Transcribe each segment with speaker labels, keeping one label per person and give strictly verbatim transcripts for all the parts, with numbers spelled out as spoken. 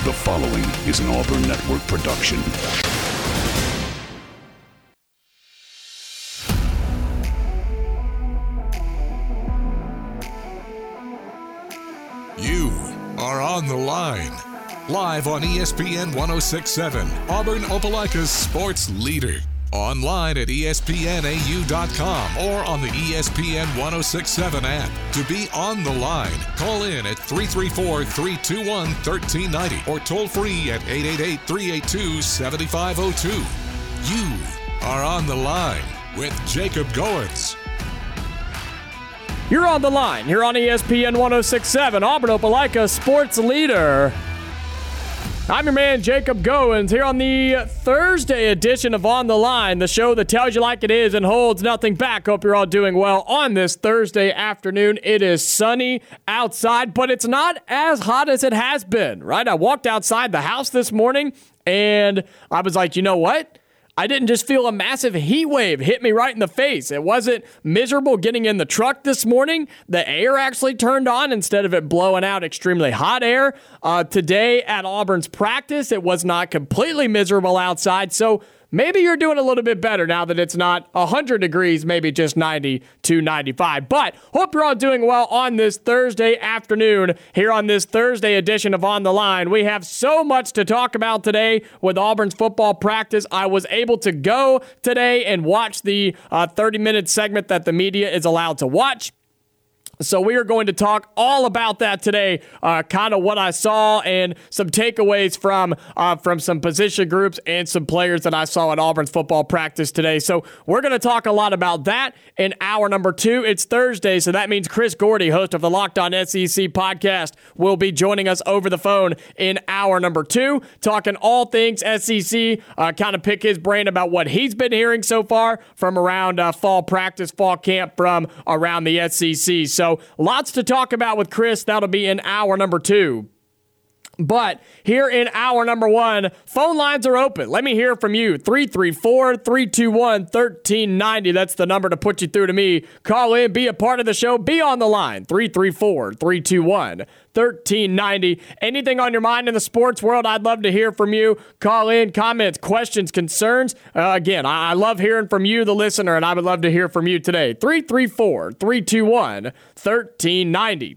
Speaker 1: The following is an Auburn Network production.
Speaker 2: You are on the line. Live on E S P N one oh six point seven, Auburn Opelika's sports leader. Online at E S P N A U dot com or on the E S P N one oh six point seven app. To be on the line, call in at three three four, three two one, one three nine zero or toll free at eight eight eight, three eight two, seven five zero two. You are on the line with Jacob Goins.
Speaker 3: You're on the line. You're on E S P N one oh six point seven, Auburn Opelika sports leader. I'm your man, Jacob Goins, here on the Thursday edition of On the Line, the show that tells you like it is and holds nothing back. Hope you're all doing well on this Thursday afternoon. It is sunny outside, but it's not as hot as it has been, right? I walked outside the house this morning, and I was like, you know what? I didn't just feel a massive heat wave hit me right in the face. It wasn't miserable getting in the truck this morning. The air actually turned on instead of it blowing out extremely hot air. Uh, today at Auburn's practice, it was not completely miserable outside. So maybe you're doing a little bit better now that it's not one hundred degrees, maybe just ninety to ninety-five. But hope you're all doing well on this Thursday afternoon here on this Thursday edition of On the Line. We have so much to talk about today with Auburn's football practice. I was able to go today and watch the uh, thirty-minute segment that the media is allowed to watch. So we are going to talk all about that today, uh, kind of what I saw and some takeaways from uh, from some position groups and some players that I saw at Auburn's football practice today. So we're going to talk a lot about that in hour number two. It's Thursday, so that means Chris Gordy, host of the Locked On S E C podcast, will be joining us over the phone in hour number two, talking all things S E C, uh, kind of pick his brain about what he's been hearing so far from around uh, fall practice, fall camp from around the S E C. So So lots to talk about with Chris. That'll be in hour number two. But here in hour number one, phone lines are open. Let me hear from you. three three four, three two one, one three nine zero. That's the number to put you through to me. Call in, be a part of the show, be on the line. three three four, three two one, one three nine zero. Anything on your mind in the sports world, I'd love to hear from you. Call in, comments, questions, concerns. Uh, again, I-, I love hearing from you, the listener, and I would love to hear from you today. three three four, three two one, one three nine zero.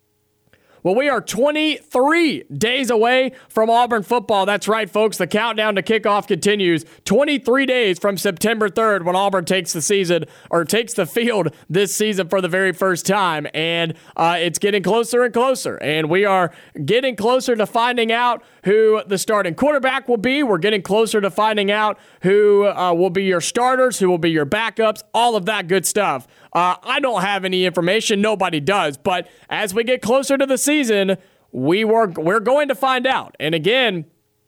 Speaker 3: Well, we are twenty-three days away from Auburn football. That's right, folks. The countdown to kickoff continues. twenty-three days from September third when Auburn takes the season or takes the field this season for the very first time. And uh, it's getting closer and closer. And we are getting closer to finding out who the starting quarterback will be. We're getting closer to finding out who uh, will be your starters, who will be your backups, all of that good stuff. Uh, I don't have any information. Nobody does. But as we get closer to the season, we were, we're going to find out. And again,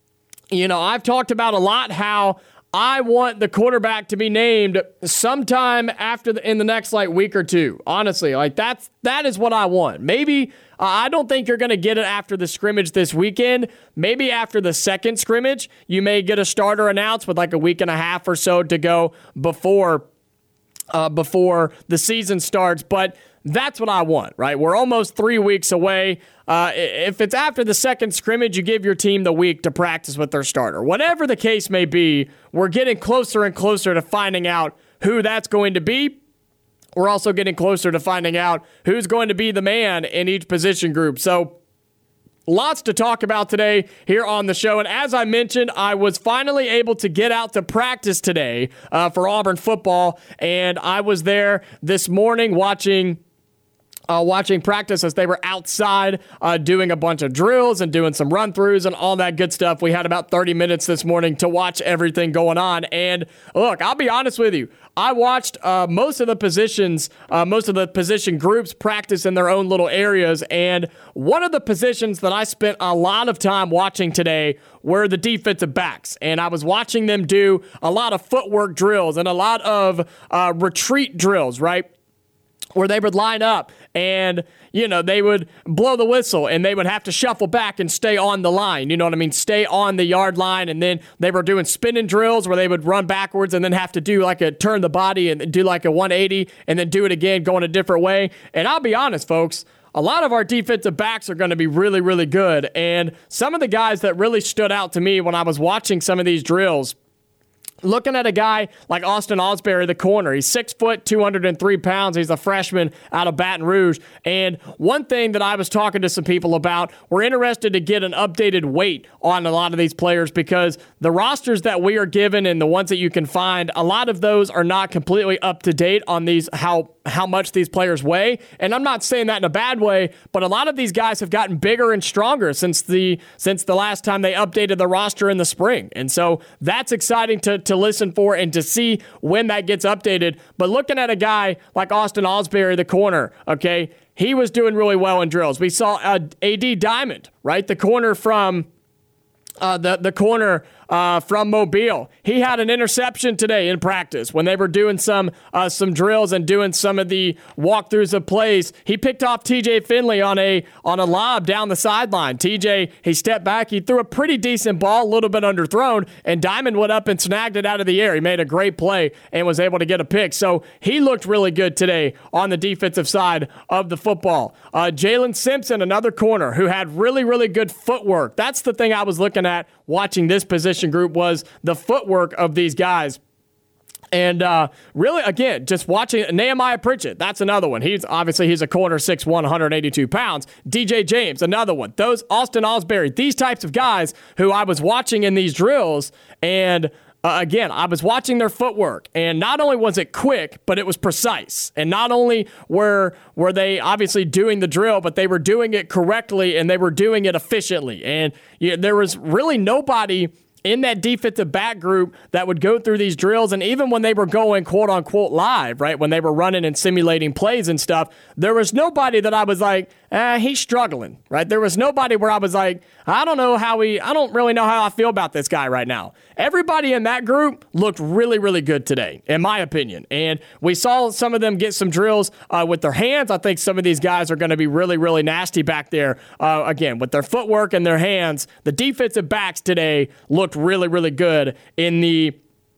Speaker 3: you know, I've talked about a lot how I want the quarterback to be named sometime after the, in the next like week or two. Honestly, like that's that is what I want. Maybe uh, I don't think you're going to get it after the scrimmage this weekend. Maybe after the second scrimmage, you may get a starter announced with like a week and a half or so to go before uh, before the season starts. But that's what I want, right? We're almost three weeks away. Uh, if it's after the second scrimmage, you give your team the week to practice with their starter. Whatever the case may be, we're getting closer and closer to finding out who that's going to be. We're also getting closer to finding out who's going to be the man in each position group. So lots to talk about today here on the show. And as I mentioned, I was finally able to get out to practice today uh, for Auburn football. And I was there this morning watching Uh, watching practice as they were outside uh, doing a bunch of drills and doing some run-throughs and all that good stuff. We had about thirty minutes this morning to watch everything going on. And look, I'll be honest with you. I watched uh, most of the positions, uh, most of the position groups practice in their own little areas. And one of the positions that I spent a lot of time watching today were the defensive backs. And I was watching them do a lot of footwork drills and a lot of uh, retreat drills, right? Where they would line up and, you know, they would blow the whistle and they would have to shuffle back and stay on the line. You know what I mean? Stay on the yard line. And then they were doing spinning drills where they would run backwards and then have to do like a turn the body and do like a one eighty and then do it again going a different way. And I'll be honest, folks, a lot of our defensive backs are going to be really, really good. And some of the guys that really stood out to me when I was watching some of these drills, looking at a guy like Austin Osbury, the corner. He's six foot, two hundred three pounds. He's a freshman out of Baton Rouge. And one thing that I was talking to some people about, we're interested to get an updated weight on a lot of these players because the rosters that we are given and the ones that you can find, a lot of those are not completely up to date on these how how much these players weigh. And I'm not saying that in a bad way, but a lot of these guys have gotten bigger and stronger since the since the last time they updated the roster in the spring. And so that's exciting to, to listen for and to see when that gets updated. But looking at a guy like Austin Osbury, the corner, okay, he was doing really well in drills. We saw uh, A D Diamond, right, the corner from uh, the the corner uh, from Mobile. He had an interception today in practice when they were doing some uh, some drills and doing some of the walkthroughs of plays. He picked off T J Finley on a on a lob down the sideline. T J, he stepped back. He threw a pretty decent ball, a little bit underthrown, and Diamond went up and snagged it out of the air. He made a great play and was able to get a pick. So he looked really good today on the defensive side of the football. Uh, Jalen Simpson, another corner who had really, really good footwork. That's the thing I was looking at watching this position group was the footwork of these guys. And uh, really, again, just watching Nehemiah Pritchett, that's another one. He's obviously he's a corner, six one, one hundred eighty-two pounds. D J James, another one. Those Austin Osbury, these types of guys who I was watching in these drills, and Uh, again, I was watching their footwork, and not only was it quick, but it was precise. And not only were were they obviously doing the drill, but they were doing it correctly, and they were doing it efficiently. And you know, there was really nobody in that defensive back group that would go through these drills, and even when they were going quote-unquote live, right, when they were running and simulating plays and stuff, there was nobody that I was like, eh, he's struggling, right? There was nobody where I was like, I don't know how he, I don't really know how I feel about this guy right now. Everybody in that group looked really, really good today, in my opinion. And we saw some of them get some drills uh, with their hands. I think some of these guys are going to be really, really nasty back there. Uh, again, with their footwork and their hands, the defensive backs today looked really, really good in the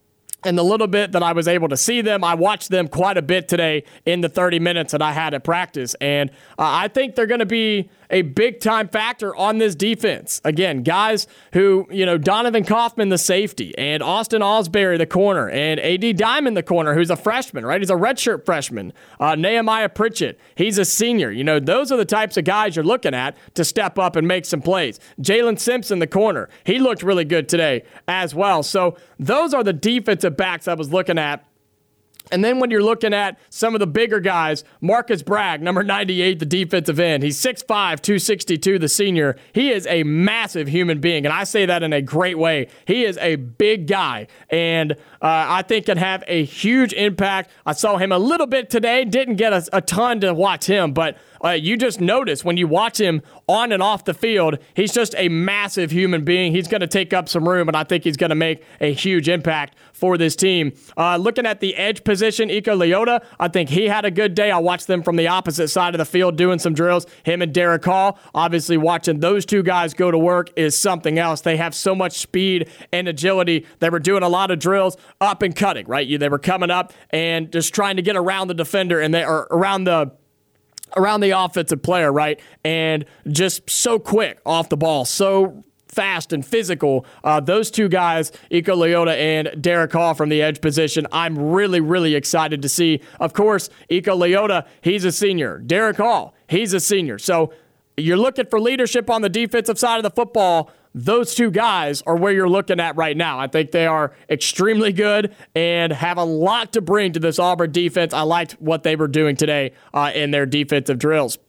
Speaker 3: in the little bit that I was able to see them. I watched them quite a bit today in the thirty minutes that I had at practice. And uh, I think they're going to be a big-time factor on this defense. Again, guys who, you know, Donovan Kaufman, the safety, and Austin Osbury, the corner, and A D Diamond, the corner, who's a freshman, right? He's a redshirt freshman. Uh, Nehemiah Pritchett, he's a senior. You know, those are the types of guys you're looking at to step up and make some plays. Jalen Simpson, the corner, he looked really good today as well. So those are the defensive backs I was looking at. And then when you're looking at some of the bigger guys, Marcus Bragg, number ninety-eight, the defensive end. He's six five, two sixty-two, the senior. He is a massive human being, and I say that in a great way. He is a big guy, and uh, I think can have a huge impact. I saw him a little bit today. Didn't get a, a ton to watch him, but uh, you just notice when you watch him on and off the field, he's just a massive human being. He's going to take up some room, and I think he's going to make a huge impact for this team. Uh, looking at the edge position, Iko Leota, I think he had a good day. I watched them from the opposite side of the field doing some drills. Him and Derek Hall, obviously watching those two guys go to work is something else. They have so much speed and agility. They were doing a lot of drills up and cutting, right? They were coming up and just trying to get around the defender and they are around the around the offensive player, right? And just so quick off the ball, so fast and physical. Uh, those two guys, Iko Leota and Derek Hall from the edge position, I'm really, really excited to see. Of course, Iko Leota, he's a senior. Derek Hall, he's a senior. So you're looking for leadership on the defensive side of the football. Those two guys are where you're looking at right now. I think they are extremely good and have a lot to bring to this Auburn defense. I liked what they were doing today uh, in their defensive drills.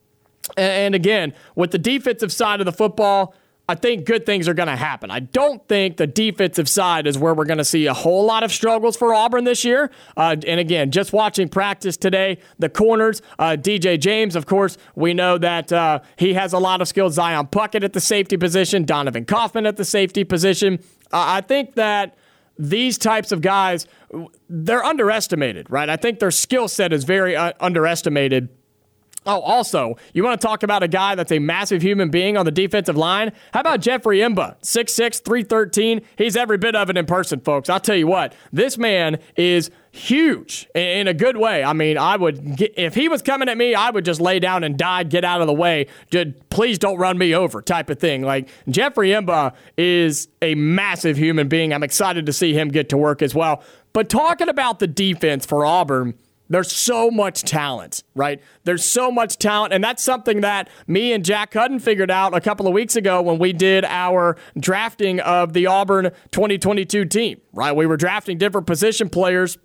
Speaker 3: And again, with the defensive side of the football, I think good things are going to happen. I don't think the defensive side is where we're going to see a whole lot of struggles for Auburn this year. Uh, and again, just watching practice today, the corners, uh, D J James, of course, we know that uh, he has a lot of skills. Zion Puckett at the safety position, Donovan Kaufman at the safety position. Uh, I think that these types of guys, they're underestimated, right? I think their skill set is very uh, underestimated. Oh, also, you want to talk about a guy that's a massive human being on the defensive line? How about Jeffrey Imba, six six, three thirteen? He's every bit of it in person, folks. I'll tell you what, this man is huge in a good way. I mean, I would get, if he was coming at me, I would just lay down and die, get out of the way. Just, please don't run me over type of thing. Like, Jeffrey M'ba is a massive human being. I'm excited to see him get to work as well. But talking about the defense for Auburn, there's so much talent, right? There's so much talent, and that's something that me and Jack Hudden figured out a couple of weeks ago when we did our drafting of the Auburn twenty twenty-two team, right? We were drafting different position players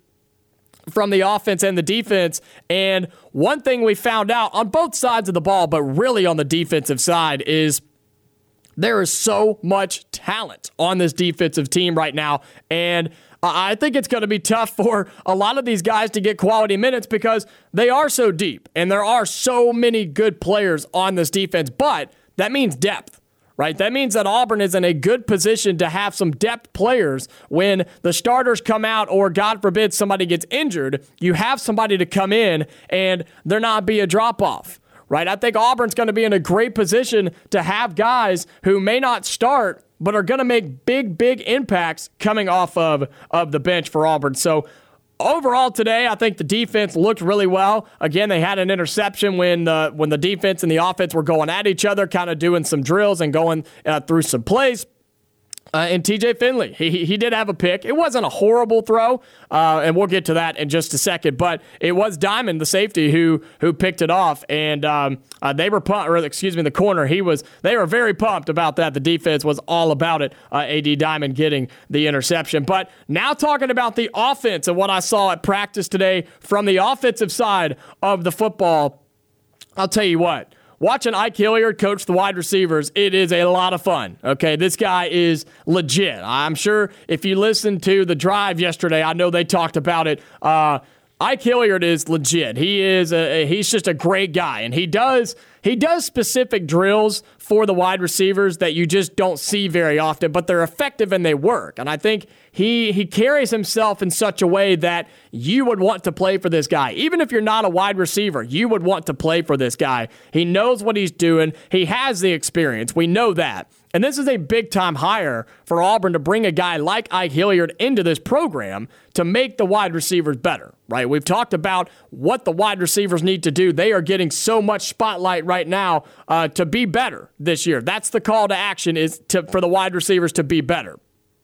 Speaker 3: from the offense and the defense, and one thing we found out on both sides of the ball, but really on the defensive side, is there is so much talent on this defensive team right now, and I think it's going to be tough for a lot of these guys to get quality minutes because they are so deep, and there are so many good players on this defense, but that means depth. Right? That means that Auburn is in a good position to have some depth players when the starters come out or, God forbid, somebody gets injured. You have somebody to come in and there not be a drop-off. Right? I think Auburn's going to be in a great position to have guys who may not start but are going to make big, big impacts coming off of, of the bench for Auburn. So, overall today, I think the defense looked really well. Again, they had an interception when the when the defense and the offense were going at each other, kind of doing some drills and going uh, through some plays. Uh, and T J Finley, he he did have a pick. It wasn't a horrible throw, uh, and we'll get to that in just a second. But it was Diamond, the safety, who who picked it off, and um, uh, they were pumped. Or excuse me, the corner. He was. They were very pumped about that. The defense was all about it. Uh, A D Diamond getting the interception. But now talking about the offense and what I saw at practice today from the offensive side of the football, I'll tell you what. Watching Ike Hilliard coach the wide receivers, it is a lot of fun. Okay, this guy is legit. I'm sure if you listened to the drive yesterday, I know they talked about it. Uh, Ike Hilliard is legit. He is a, he's just a great guy, and he does he does specific drills for the wide receivers that you just don't see very often, but they're effective and they work. And I think he he carries himself in such a way that you would want to play for this guy. Even if you're not a wide receiver, you would want to play for this guy. He knows what he's doing. He has the experience. We know that. And this is a big-time hire for Auburn to bring a guy like Ike Hilliard into this program to make the wide receivers better, right? We've talked about what the wide receivers need to do. They are getting so much spotlight right now uh, to be better this year. That's the call to action, is to, for the wide receivers to be better.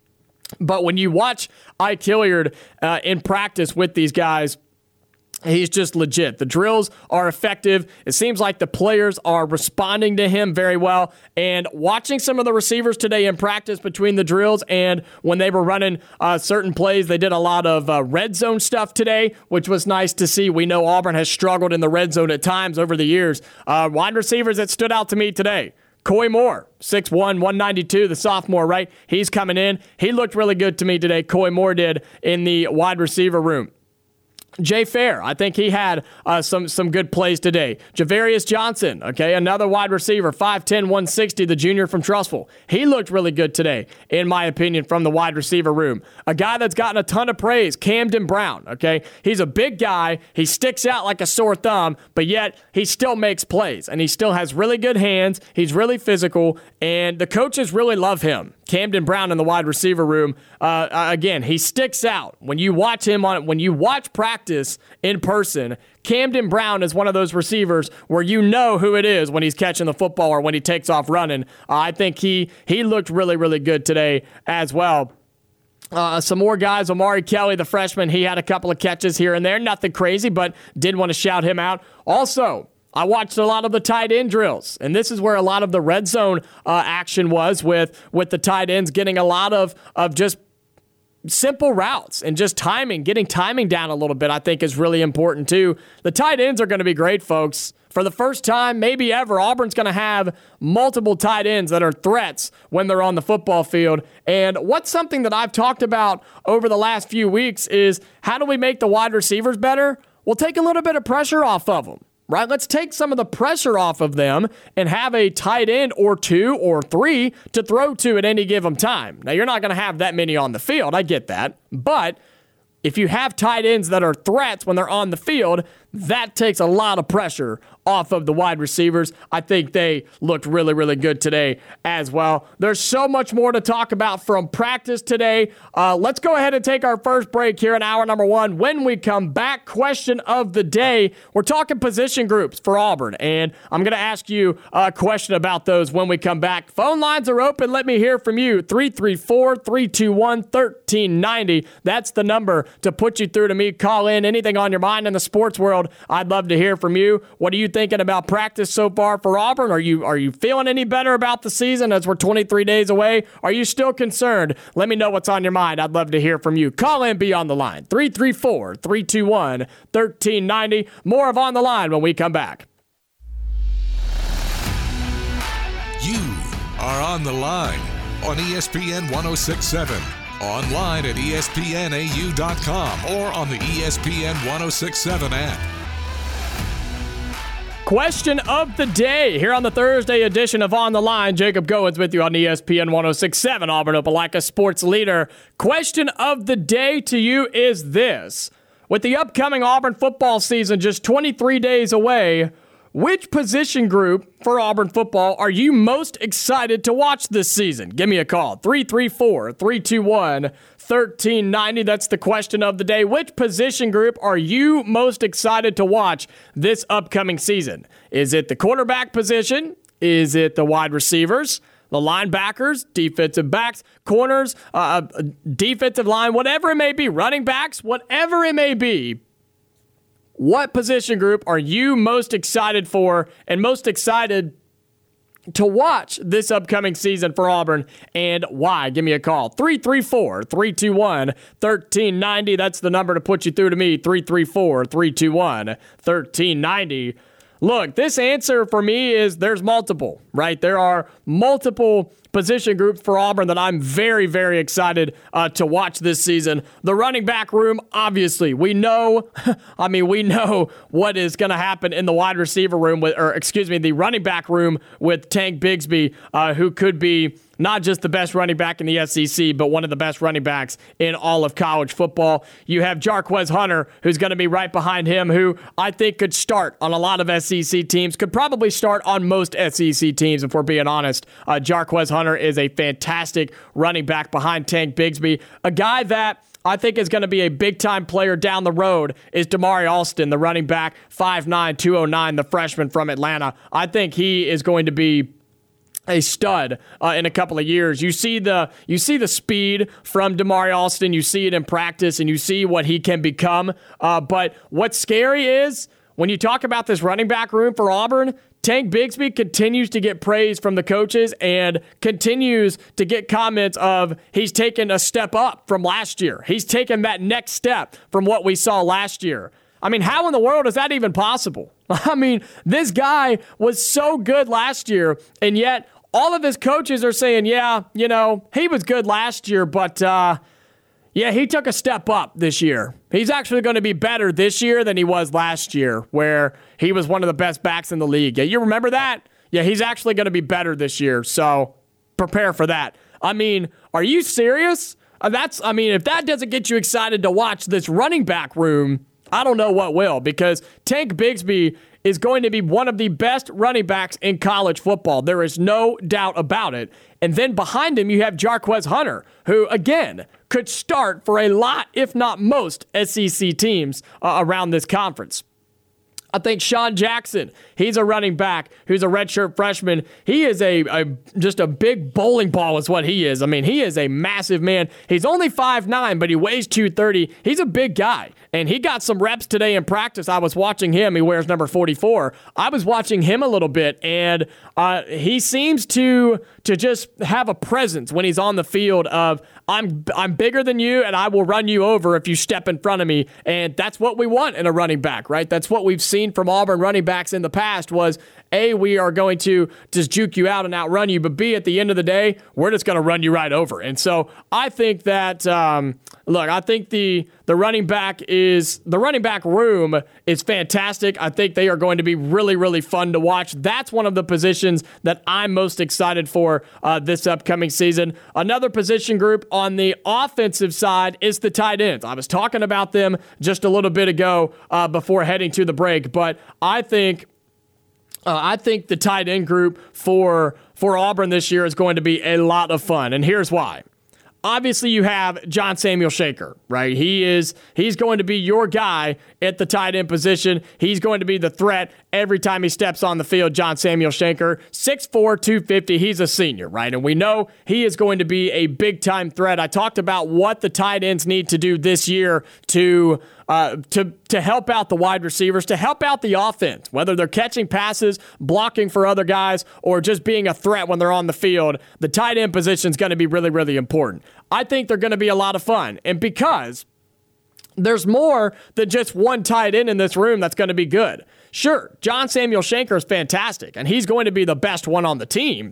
Speaker 3: But when you watch Ike Hilliard uh, in practice with these guys, he's just legit. The drills are effective. It seems like the players are responding to him very well. And watching some of the receivers today in practice between the drills and when they were running uh, certain plays, they did a lot of uh, red zone stuff today, which was nice to see. We know Auburn has struggled in the red zone at times over the years. Uh, wide receivers that stood out to me today. Coy Moore, six one, one ninety-two, the sophomore, right? He's coming in. He looked really good to me today. Coy Moore did in the wide receiver room. Jay Fair, I think he had uh, some some good plays today. Javarius Johnson, okay, another wide receiver, five ten, one sixty, the junior from Trussville. He looked really good today, in my opinion, from the wide receiver room. A guy that's gotten a ton of praise, Camden Brown, okay? He's a big guy. He sticks out like a sore thumb, but yet he still makes plays, and he still has really good hands. He's really physical, and the coaches really love him. Camden Brown in the wide receiver room, uh, again, he sticks out. When you watch him on, when you watch practice in person, Camden Brown is one of those receivers where you know who it is when he's catching the football or when he takes off running. Uh, I think he he looked really, really good today as well. Uh, some more guys. Amari Kelly, the freshman, he had a couple of catches here and there. Nothing crazy, but did want to shout him out. Also, I watched a lot of the tight end drills, and this is where a lot of the red zone uh, action was with, with the tight ends getting a lot of, of just simple routes and just timing, getting timing down a little bit, I think is really important too. The tight ends are going to be great, folks. For the first time, maybe ever, Auburn's going to have multiple tight ends that are threats when they're on the football field. And what's something that I've talked about over the last few weeks is how do we make the wide receivers better? We'll take a little bit of pressure off of them. Right? Let's take some of the pressure off of them and have a tight end or two or three to throw to at any given time. Now, you're not going to have that many on the field. I get that. But if you have tight ends that are threats when they're on the field, that takes a lot of pressure off of the wide receivers. I think they looked really, really good today as well. There's so much more to talk about from practice today. Uh, let's go ahead and take our first break here in hour number one. When we come back, question of the day. We're talking position groups for Auburn, and I'm going to ask you a question about those when we come back. Phone lines are open. Let me hear from you. three three four, three two one, one three nine zero. That's the number to put you through to me. Call in. Anything on your mind in the sports world, I'd love to hear from you. What do you think thinking about practice so far for Auburn? Are you are you feeling any better about the season as we're twenty-three days away? Are you still concerned? Let me know what's on your mind. I'd love to hear from you. Call in, be on the line. three three four, three two one, one three nine zero. More of On the Line when we come back.
Speaker 2: You are On the Line on E S P N one oh six point seven. Online at E S P N A U dot com or on the E S P N one oh six point seven app.
Speaker 3: Question of the day here on the Thursday edition of On the Line. Jacob Goins with you on E S P N one oh six point seven, Auburn Opelika Sports Leader. Question of the day to you is this. With the upcoming Auburn football season just twenty-three days away, which position group for Auburn football are you most excited to watch this season? Give me a call. three three four, three two one, one three nine zero. That's the question of the day. Which position group are you most excited to watch this upcoming season? Is it the quarterback position? Is it the wide receivers? The linebackers, defensive backs, corners, uh, defensive line, whatever it may be, running backs, whatever it may be? What position group are you most excited for and most excited to watch this upcoming season for Auburn, and why? Give me a call. three three four, three two one, one three nine zero. That's the number to put you through to me. three three four, three two one, one three nine zero. Look, this answer for me is there's multiple, right? There are multiple position groups for Auburn that I'm very, very excited uh, to watch this season. The running back room, obviously, we know, I mean, we know what is going to happen in the wide receiver room, with, or excuse me, the running back room with Tank Bigsby, uh, who could be not just the best running back in the S E C, but one of the best running backs in all of college football. You have Jarquez Hunter, who's going to be right behind him, who I think could start on a lot of S E C teams, could probably start on most S E C teams, if we're being honest. Uh, Jarquez Hunter is a fantastic running back behind Tank Bigsby. A guy that I think is going to be a big-time player down the road is Damari Alston, the running back, five nine, two oh nine, the freshman from Atlanta. I think he is going to be a stud uh, in a couple of years. You see the you see the speed from Damari Alston. You see it in practice, and you see what he can become. Uh, but what's scary is when you talk about this running back room for Auburn, Tank Bigsby continues to get praise from the coaches and continues to get comments of he's taken a step up from last year. He's taken that next step from what we saw last year. I mean, how in the world is that even possible? I mean, this guy was so good last year, and yet all of his coaches are saying, yeah, you know, he was good last year, but uh, yeah, he took a step up this year. He's actually going to be better this year than he was last year, where he was one of the best backs in the league. Yeah, you remember that? Yeah, he's actually going to be better this year, so prepare for that. I mean, are you serious? Uh, that's, I mean, if that doesn't get you excited to watch this running back room, I don't know what will, because Tank Bigsby is going to be one of the best running backs in college football. There is no doubt about it. And then behind him, you have Jarquez Hunter, who, again, could start for a lot, if not most, S E C teams uh, around this conference. I think Sean Jackson, he's a running back who's a redshirt freshman. He is a, a just a big bowling ball is what he is. I mean, he is a massive man. He's only five nine, but he weighs two thirty. He's a big guy, and he got some reps today in practice. I was watching him. He wears number forty-four. I was watching him a little bit, and uh, he seems to to just have a presence when he's on the field of, I'm I'm bigger than you, and I will run you over if you step in front of me. And that's what we want in a running back, right? That's what we've seen from Auburn running backs in the past was, A, we are going to just juke you out and outrun you, but B, at the end of the day, we're just going to run you right over. And so I think that, um, look, I think the The running back is the running back room is fantastic. I think they are going to be really, really fun to watch. That's one of the positions that I'm most excited for uh, this upcoming season. Another position group on the offensive side is the tight ends. I was talking about them just a little bit ago uh, before heading to the break, but I think uh, I think the tight end group for for Auburn this year is going to be a lot of fun, and here's why. Obviously, you have John Samuel Shenker, right? He is he's going to be your guy at the tight end position. He's going to be the threat every time he steps on the field. John Samuel Shenker, six four, two fifty. He's a senior, right? And we know he is going to be a big-time threat. I talked about what the tight ends need to do this year to uh, to to help out the wide receivers, to help out the offense, whether they're catching passes, blocking for other guys, or just being a threat when they're on the field. The tight end position is going to be really, really important. I think they're going to be a lot of fun. And because there's more than just one tight end in this room that's going to be good. Sure, John Samuel Shenker is fantastic, and he's going to be the best one on the team.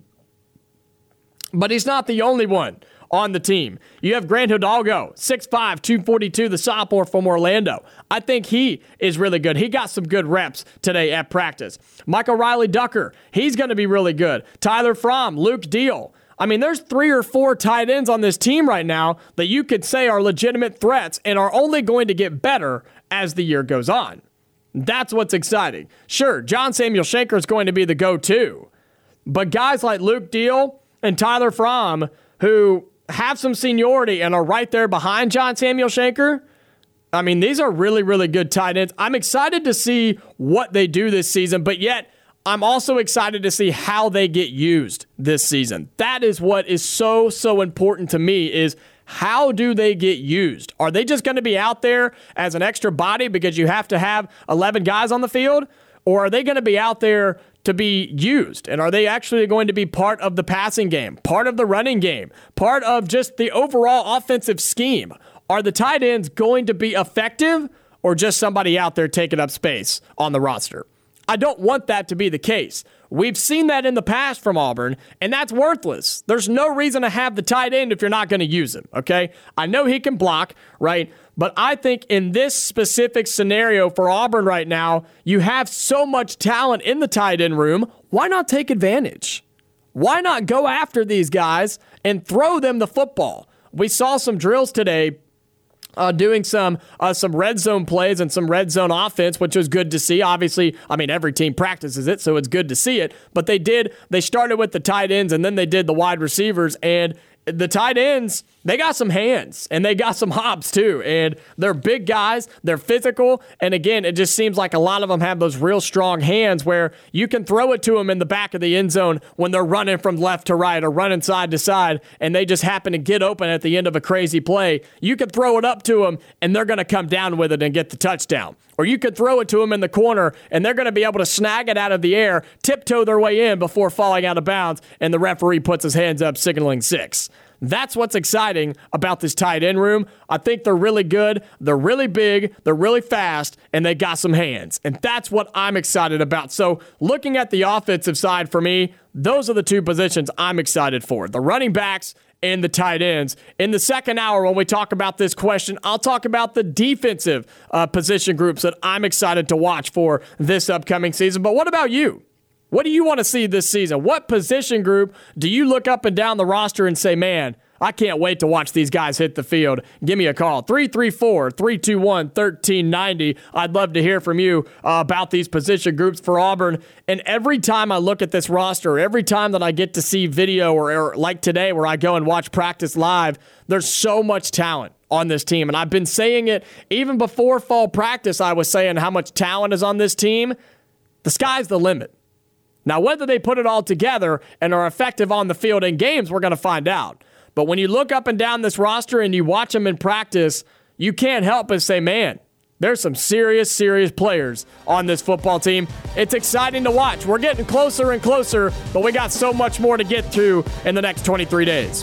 Speaker 3: But he's not the only one on the team. You have Grant Hidalgo, six five, two forty-two, the sophomore from Orlando. I think he is really good. He got some good reps today at practice. Michael Riley Ducker, he's going to be really good. Tyler Fromm, Luke Deal. I mean, there's three or four tight ends on this team right now that you could say are legitimate threats and are only going to get better as the year goes on. That's what's exciting. Sure, John Samuel Shenker is going to be the go-to, but guys like Luke Deal and Tyler Fromm, who have some seniority and are right there behind John Samuel Shenker, I mean, these are really, really good tight ends. I'm excited to see what they do this season, but yet I'm also excited to see how they get used this season. That is what is so, so important to me is how do they get used? Are they just going to be out there as an extra body because you have to have eleven guys on the field? Or are they going to be out there to be used? And are they actually going to be part of the passing game, part of the running game, part of just the overall offensive scheme? Are the tight ends going to be effective or just somebody out there taking up space on the roster? I don't want that to be the case. We've seen that in the past from Auburn, and that's worthless. There's no reason to have the tight end if you're not going to use him, okay? I know he can block, right? But I think in this specific scenario for Auburn right now, you have so much talent in the tight end room. Why not take advantage? Why not go after these guys and throw them the football? We saw some drills today Uh, doing some uh, some red zone plays and some red zone offense, which was good to see. Obviously, I mean, every team practices it, so it's good to see it. But they did, they started with the tight ends, and then they did the wide receivers, and the tight ends, they got some hands, and they got some hops too, and they're big guys, they're physical, and again, it just seems like a lot of them have those real strong hands where you can throw it to them in the back of the end zone when they're running from left to right or running side to side, and they just happen to get open at the end of a crazy play. You can throw it up to them, and they're going to come down with it and get the touchdown. Or you could throw it to them in the corner, and they're going to be able to snag it out of the air, tiptoe their way in before falling out of bounds, and the referee puts his hands up, signaling six. That's what's exciting about this tight end room. I think they're really good, they're really big, they're really fast, and they got some hands. And that's what I'm excited about. So looking at the offensive side for me, those are the two positions I'm excited for. The running backs and the tight ends. In the second hour, when we talk about this question, I'll talk about the defensive uh, position groups that I'm excited to watch for this upcoming season. But what about you? What do you want to see this season? What position group do you look up and down the roster and say, man, I can't wait to watch these guys hit the field? Give me a call, three three four, three two one, one three nine zero. I'd love to hear from you uh, about these position groups for Auburn. And every time I look at this roster, every time that I get to see video or, or like today where I go and watch practice live, there's so much talent on this team. And I've been saying it even before fall practice. I was saying how much talent is on this team. The sky's the limit. Now, whether they put it all together and are effective on the field in games, we're going to find out. But when you look up and down this roster and you watch them in practice, you can't help but say, man, there's some serious, serious players on this football team. It's exciting to watch. We're getting closer and closer, but we got so much more to get through in the next twenty-three days.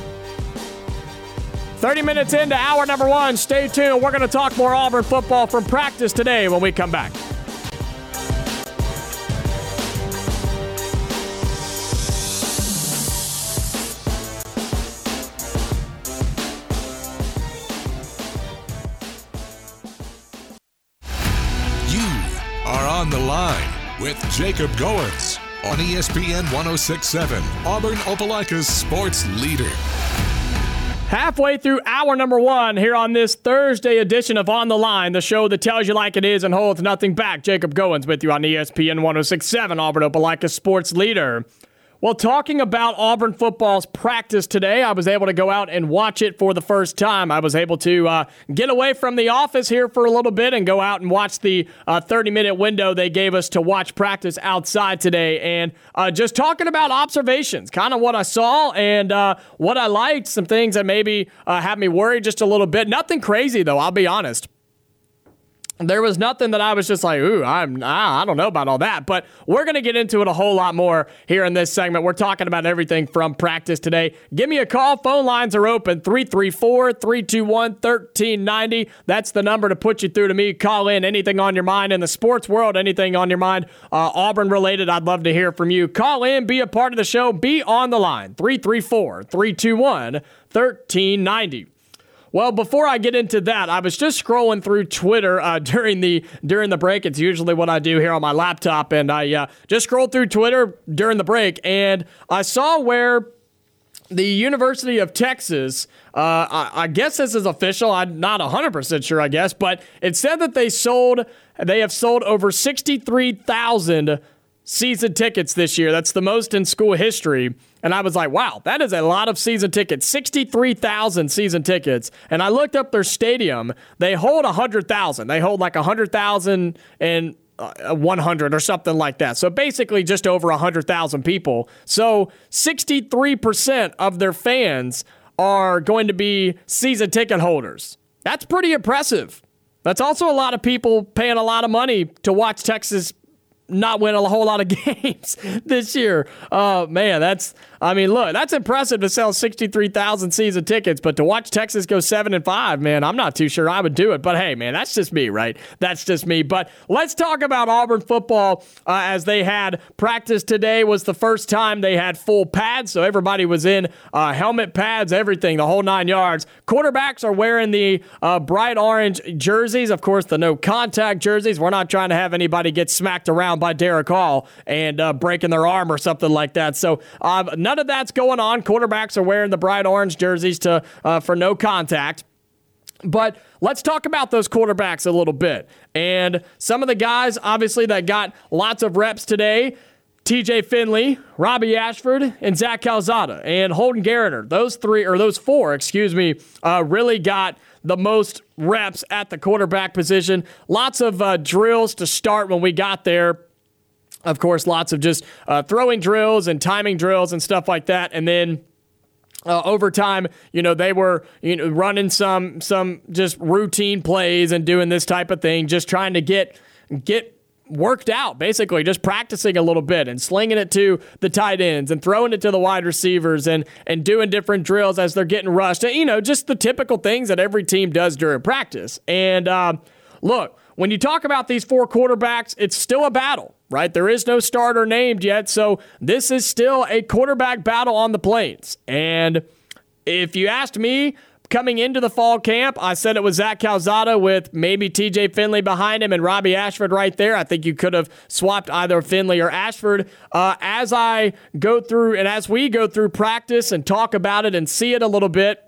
Speaker 3: thirty minutes into hour number one. Stay tuned. We're going to talk more Auburn football from practice today when we come back.
Speaker 2: On the Line with Jacob Goins on E S P N one oh six point seven, Auburn Opelika's sports leader.
Speaker 3: Halfway through hour number one here on this Thursday edition of On the Line, the show that tells you like it is and holds nothing back. Jacob Goins with you on E S P N one oh six point seven, Auburn Opelika's sports leader. Well, talking about Auburn football's practice today, I was able to go out and watch it for the first time. I was able to uh, get away from the office here for a little bit and go out and watch the uh, thirty-minute window they gave us to watch practice outside today. And uh, just talking about observations, kind of what I saw and uh, what I liked, some things that maybe uh, had me worried just a little bit. Nothing crazy, though, I'll be honest. There was nothing that I was just like, ooh, I'm, I don't know about all that. But we're going to get into it a whole lot more here in this segment. We're talking about everything from practice today. Give me a call. Phone lines are open, three three four, three two one, one three nine zero. That's the number to put you through to me. Call in anything on your mind in the sports world, anything on your mind, uh, Auburn-related. I'd love to hear from you. Call in, be a part of the show, be on the line, three three four, three two one, one three nine zero. Well, before I get into that, I was just scrolling through Twitter uh, during the during the break. It's usually what I do here on my laptop, and I uh, just scrolled through Twitter during the break, and I saw where the University of Texas, uh, I, I guess this is official. I'm not one hundred percent sure, I guess, but it said that they sold, they have sold over sixty-three thousand season tickets this year. That's the most in school history. And I was like, wow, that is a lot of season tickets, sixty-three thousand season tickets. And I looked up their stadium. They hold one hundred thousand. They hold like one hundred thousand and uh, one hundred or something like that. So basically just over one hundred thousand people. So sixty-three percent of their fans are going to be season ticket holders. That's pretty impressive. That's also a lot of people paying a lot of money to watch Texas not win a whole lot of games this year. Oh, man, that's, I mean, look, that's impressive to sell sixty-three thousand season tickets, but to watch Texas go seven and five, man, I'm not too sure I would do it. But hey, man, that's just me, right? That's just me. But let's talk about Auburn football uh, as they had practice today. Was the first time they had full pads, so everybody was in uh, helmet pads, everything, the whole nine yards. Quarterbacks are wearing the uh, bright orange jerseys, of course, the no contact jerseys. We're not trying to have anybody get smacked around by Derek Hall and uh, breaking their arm or something like that. So uh, none of that's going on. Quarterbacks are wearing the bright orange jerseys to uh, for no contact. But let's talk about those quarterbacks a little bit. And some of the guys, obviously, that got lots of reps today, T J Finley, Robbie Ashford, and Zach Calzada, and Holden Geriner. Those three, or those four, excuse me, uh, really got the most reps at the quarterback position. Lots of uh, drills to start when we got there. Of course, lots of just uh, throwing drills and timing drills and stuff like that. And then uh, over time, you know, they were you know running some some just routine plays and doing this type of thing, just trying to get get worked out, basically, just practicing a little bit and slinging it to the tight ends and throwing it to the wide receivers and and doing different drills as they're getting rushed. And, you know, just the typical things that every team does during practice. And uh, look, when you talk about these four quarterbacks, it's still a battle, right? There is no starter named yet, so this is still a quarterback battle on the Plains. And if you asked me, coming into the fall camp, I said it was Zach Calzada with maybe T J Finley behind him and Robbie Ashford right there. I think you could have swapped either Finley or Ashford. Uh, as I go through and as we go through practice and talk about it and see it a little bit,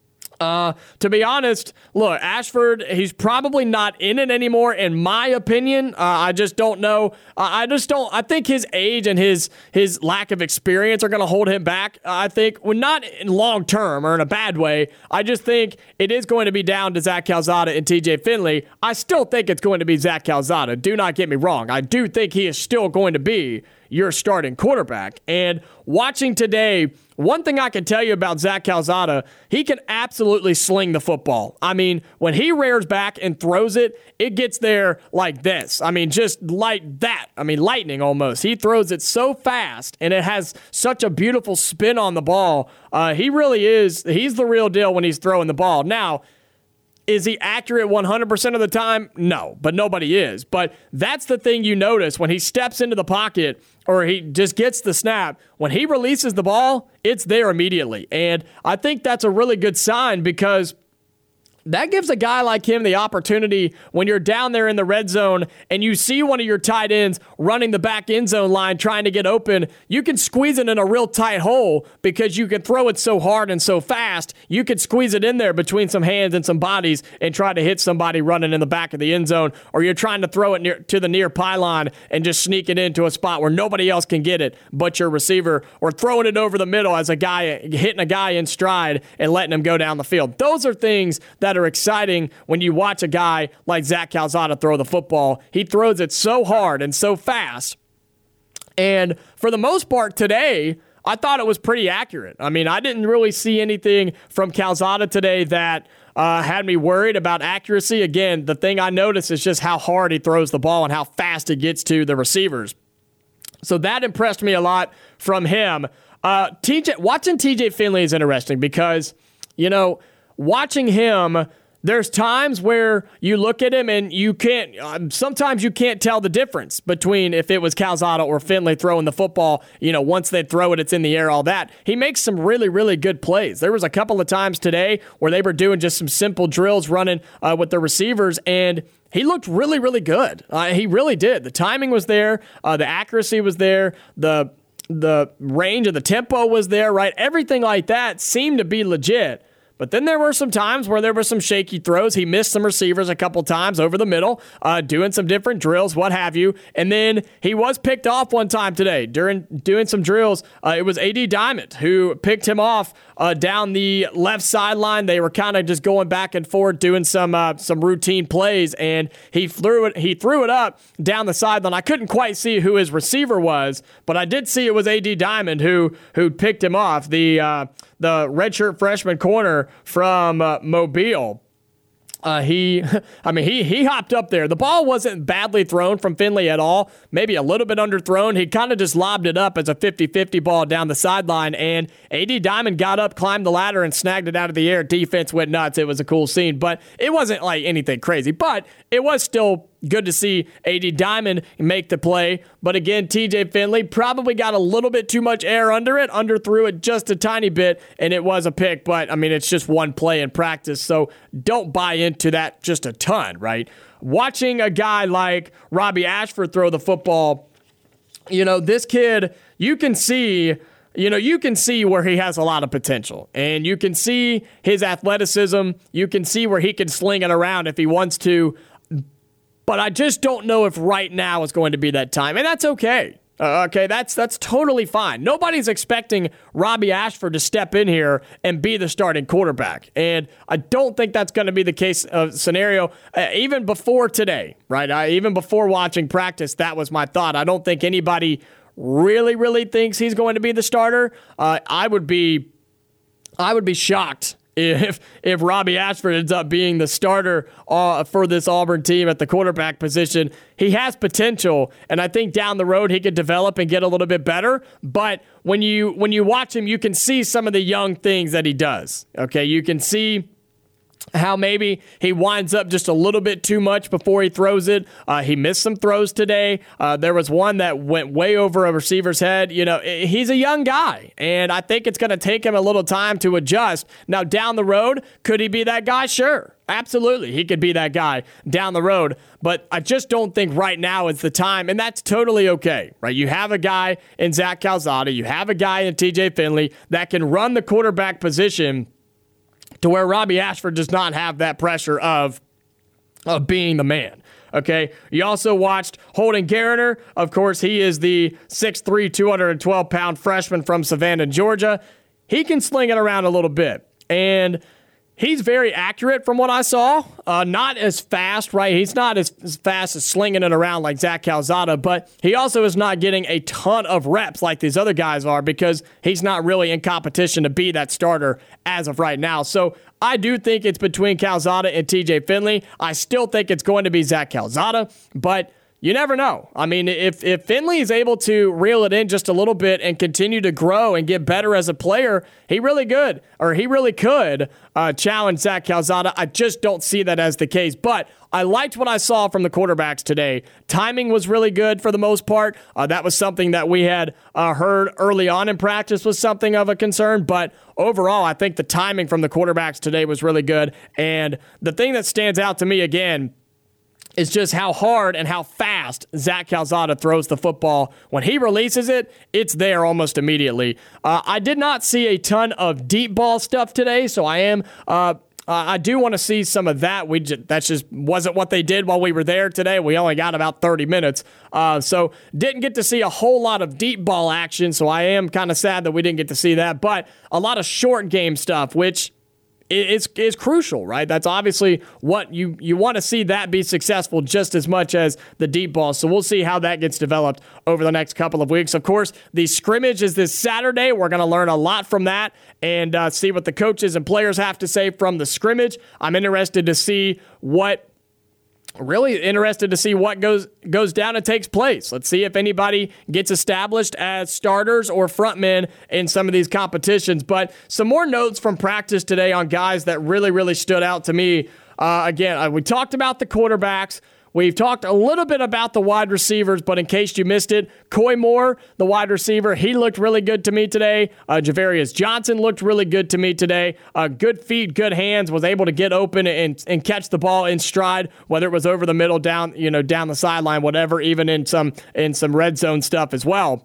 Speaker 3: Uh, to be honest, look, Ashford, he's probably not in it anymore, in my opinion. Uh, I just don't know. Uh, I just don't. I think his age and his his lack of experience are going to hold him back. Uh, I think, well, not in long term or in a bad way. I just think it is going to be down to Zach Calzada and T J Finley. I still think it's going to be Zach Calzada. Do not get me wrong. I do think he is still going to be your starting quarterback. And watching today, one thing I can tell you about Zach Calzada, he can absolutely sling the football. I mean, when he rears back and throws it, it gets there like this. I mean, just like that. I mean, lightning almost. He throws it so fast, and it has such a beautiful spin on the ball. Uh, he really is. He's the real deal when he's throwing the ball. Now, is he accurate one hundred percent of the time? No, but nobody is. But that's the thing you notice when he steps into the pocket or he just gets the snap. When he releases the ball, it's there immediately. And I think that's a really good sign because that gives a guy like him the opportunity when you're down there in the red zone and you see one of your tight ends running the back end zone line trying to get open, you can squeeze it in a real tight hole because you can throw it so hard and so fast. You could squeeze it in there between some hands and some bodies and try to hit somebody running in the back of the end zone, or you're trying to throw it near to the near pylon and just sneak it into a spot where nobody else can get it but your receiver, or throwing it over the middle as a guy hitting a guy in stride and letting him go down the field. Those are things that are exciting when you watch a guy like Zach Calzada throw the football. He throws it so hard and so fast. And for the most part today, I thought it was pretty accurate. I mean, I didn't really see anything from Calzada today that uh, had me worried about accuracy. Again, the thing I noticed is just how hard he throws the ball and how fast it gets to the receivers. So that impressed me a lot from him. Uh, T J, watching T J Finley is interesting because, you know, watching him, there's times where you look at him and you can't, um, sometimes you can't tell the difference between if it was Calzada or Finley throwing the football. You know, once they throw it, it's in the air, all that. He makes some really, really good plays. There was a couple of times today where they were doing just some simple drills running uh, with the receivers, and he looked really, really good. Uh, he really did. The timing was there. Uh, the accuracy was there. The, the range of the tempo was there, right? Everything like that seemed to be legit. But then there were some times where there were some shaky throws. He missed some receivers a couple times over the middle, uh, doing some different drills, what have you. And then he was picked off one time today during doing some drills. Uh, it was A D Diamond who picked him off uh, down the left sideline. They were kind of just going back and forth doing some uh, some routine plays, and he threw it. He threw it up down the sideline. I couldn't quite see who his receiver was, but I did see it was A D Diamond who who picked him off. The uh, the redshirt freshman corner from uh, Mobile. Uh, he, I mean, he he hopped up there. The ball wasn't badly thrown from Finley at all. Maybe a little bit underthrown. He kind of just lobbed it up as a fifty-fifty ball down the sideline, and A D Diamond got up, climbed the ladder, and snagged it out of the air. Defense went nuts. It was a cool scene, but it wasn't like anything crazy. But it was still good to see A D Diamond make the play. But again, T J Finley probably got a little bit too much air under it, underthrew it just a tiny bit, and it was a pick. But, I mean, it's just one play in practice, so don't buy into that just a ton, right? Watching a guy like Robbie Ashford throw the football, you know, this kid, you can see... You know, you can see where he has a lot of potential, and you can see his athleticism. You can see where he can sling it around if he wants to, but I just don't know if right now is going to be that time, and that's okay. Uh, okay, that's that's totally fine. Nobody's expecting Robbie Ashford to step in here and be the starting quarterback, and I don't think that's going to be the case uh, scenario. Uh, even before today, right? I, even before watching practice, that was my thought. I don't think anybody really, really thinks he's going to be the starter. Uh, I would be, I would be shocked if if Robbie Ashford ends up being the starter uh, for this Auburn team at the quarterback position. He has potential, and I think down the road he could develop and get a little bit better. But when you when you watch him, you can see some of the young things that he does. Okay, you can see how maybe he winds up just a little bit too much before he throws it. Uh, he missed some throws today. Uh, there was one that went way over a receiver's head. You know, he's a young guy, and I think it's going to take him a little time to adjust. Now, down the road, could he be that guy? Sure. Absolutely, he could be that guy down the road, but I just don't think right now is the time, and that's totally okay, right? You have a guy in Zach Calzada, you have a guy in T J Finley that can run the quarterback position to where Robbie Ashford does not have that pressure of, of being the man. Okay, you also watched Holden Geriner. Of course, he is the six three, two hundred twelve pound freshman from Savannah, Georgia. He can sling it around a little bit, and he's very accurate from what I saw. Uh, not as fast, right? He's not as, as fast as slinging it around like Zach Calzada, but he also is not getting a ton of reps like these other guys are because he's not really in competition to be that starter as of right now. So I do think it's between Calzada and T J Finley. I still think it's going to be Zach Calzada, but you never know. I mean, if, if Finley is able to reel it in just a little bit and continue to grow and get better as a player, he really good, or he really could uh, challenge Zach Calzada. I just don't see that as the case. But I liked what I saw from the quarterbacks today. Timing was really good for the most part. Uh, that was something that we had uh, heard early on in practice was something of a concern. But overall, I think the timing from the quarterbacks today was really good. And the thing that stands out to me again is just how hard and how fast Zach Calzada throws the football. When he releases it, it's there almost immediately. Uh, I did not see a ton of deep ball stuff today, so I am uh, uh, I do want to see some of that. We just, that just wasn't what they did while we were there today. We only got about thirty minutes, uh, so didn't get to see a whole lot of deep ball action. So I am kind of sad that we didn't get to see that, but a lot of short game stuff, which It's, it's crucial, right? That's obviously what you, you want to see that be successful just as much as the deep ball. So we'll see how that gets developed over the next couple of weeks. Of course, the scrimmage is this Saturday. We're going to learn a lot from that and uh, see what the coaches and players have to say from the scrimmage. I'm interested to see what Really interested to see what goes goes down and takes place. Let's see if anybody gets established as starters or frontmen in some of these competitions. But some more notes from practice today on guys that really, really stood out to me. Uh, again, uh, we talked about the quarterbacks. We've talked a little bit about the wide receivers, but in case you missed it, Coy Moore, the wide receiver, he looked really good to me today. Uh, Javarius Johnson looked really good to me today. Uh, good feet, good hands, was able to get open and, and catch the ball in stride, whether it was over the middle, down, you know, down the sideline, whatever, even in some in some red zone stuff as well.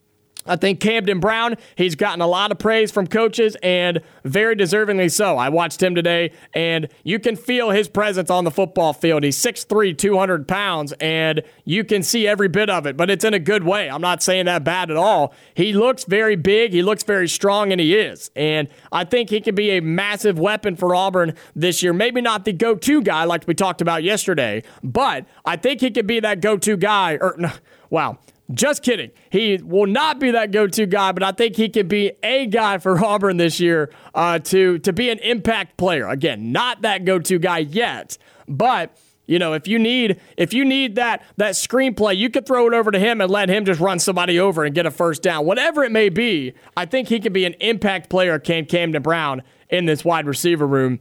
Speaker 3: I think Camden Brown, he's gotten a lot of praise from coaches, and very deservingly so. I watched him today, and you can feel his presence on the football field. He's six three, two hundred pounds, and you can see every bit of it, but it's in a good way. I'm not saying that bad at all. He looks very big, he looks very strong, and he is. And I think he can be a massive weapon for Auburn this year. Maybe not the go-to guy like we talked about yesterday, but I think he could be that go-to guy. Or, no, wow. Just kidding. He will not be that go-to guy, but I think he could be a guy for Auburn this year uh, to, to be an impact player. Again, not that go-to guy yet, but you know, if you need if you need that that screenplay, you could throw it over to him and let him just run somebody over and get a first down. Whatever it may be, I think he could be an impact player, Cam Camden Brown, in this wide receiver room.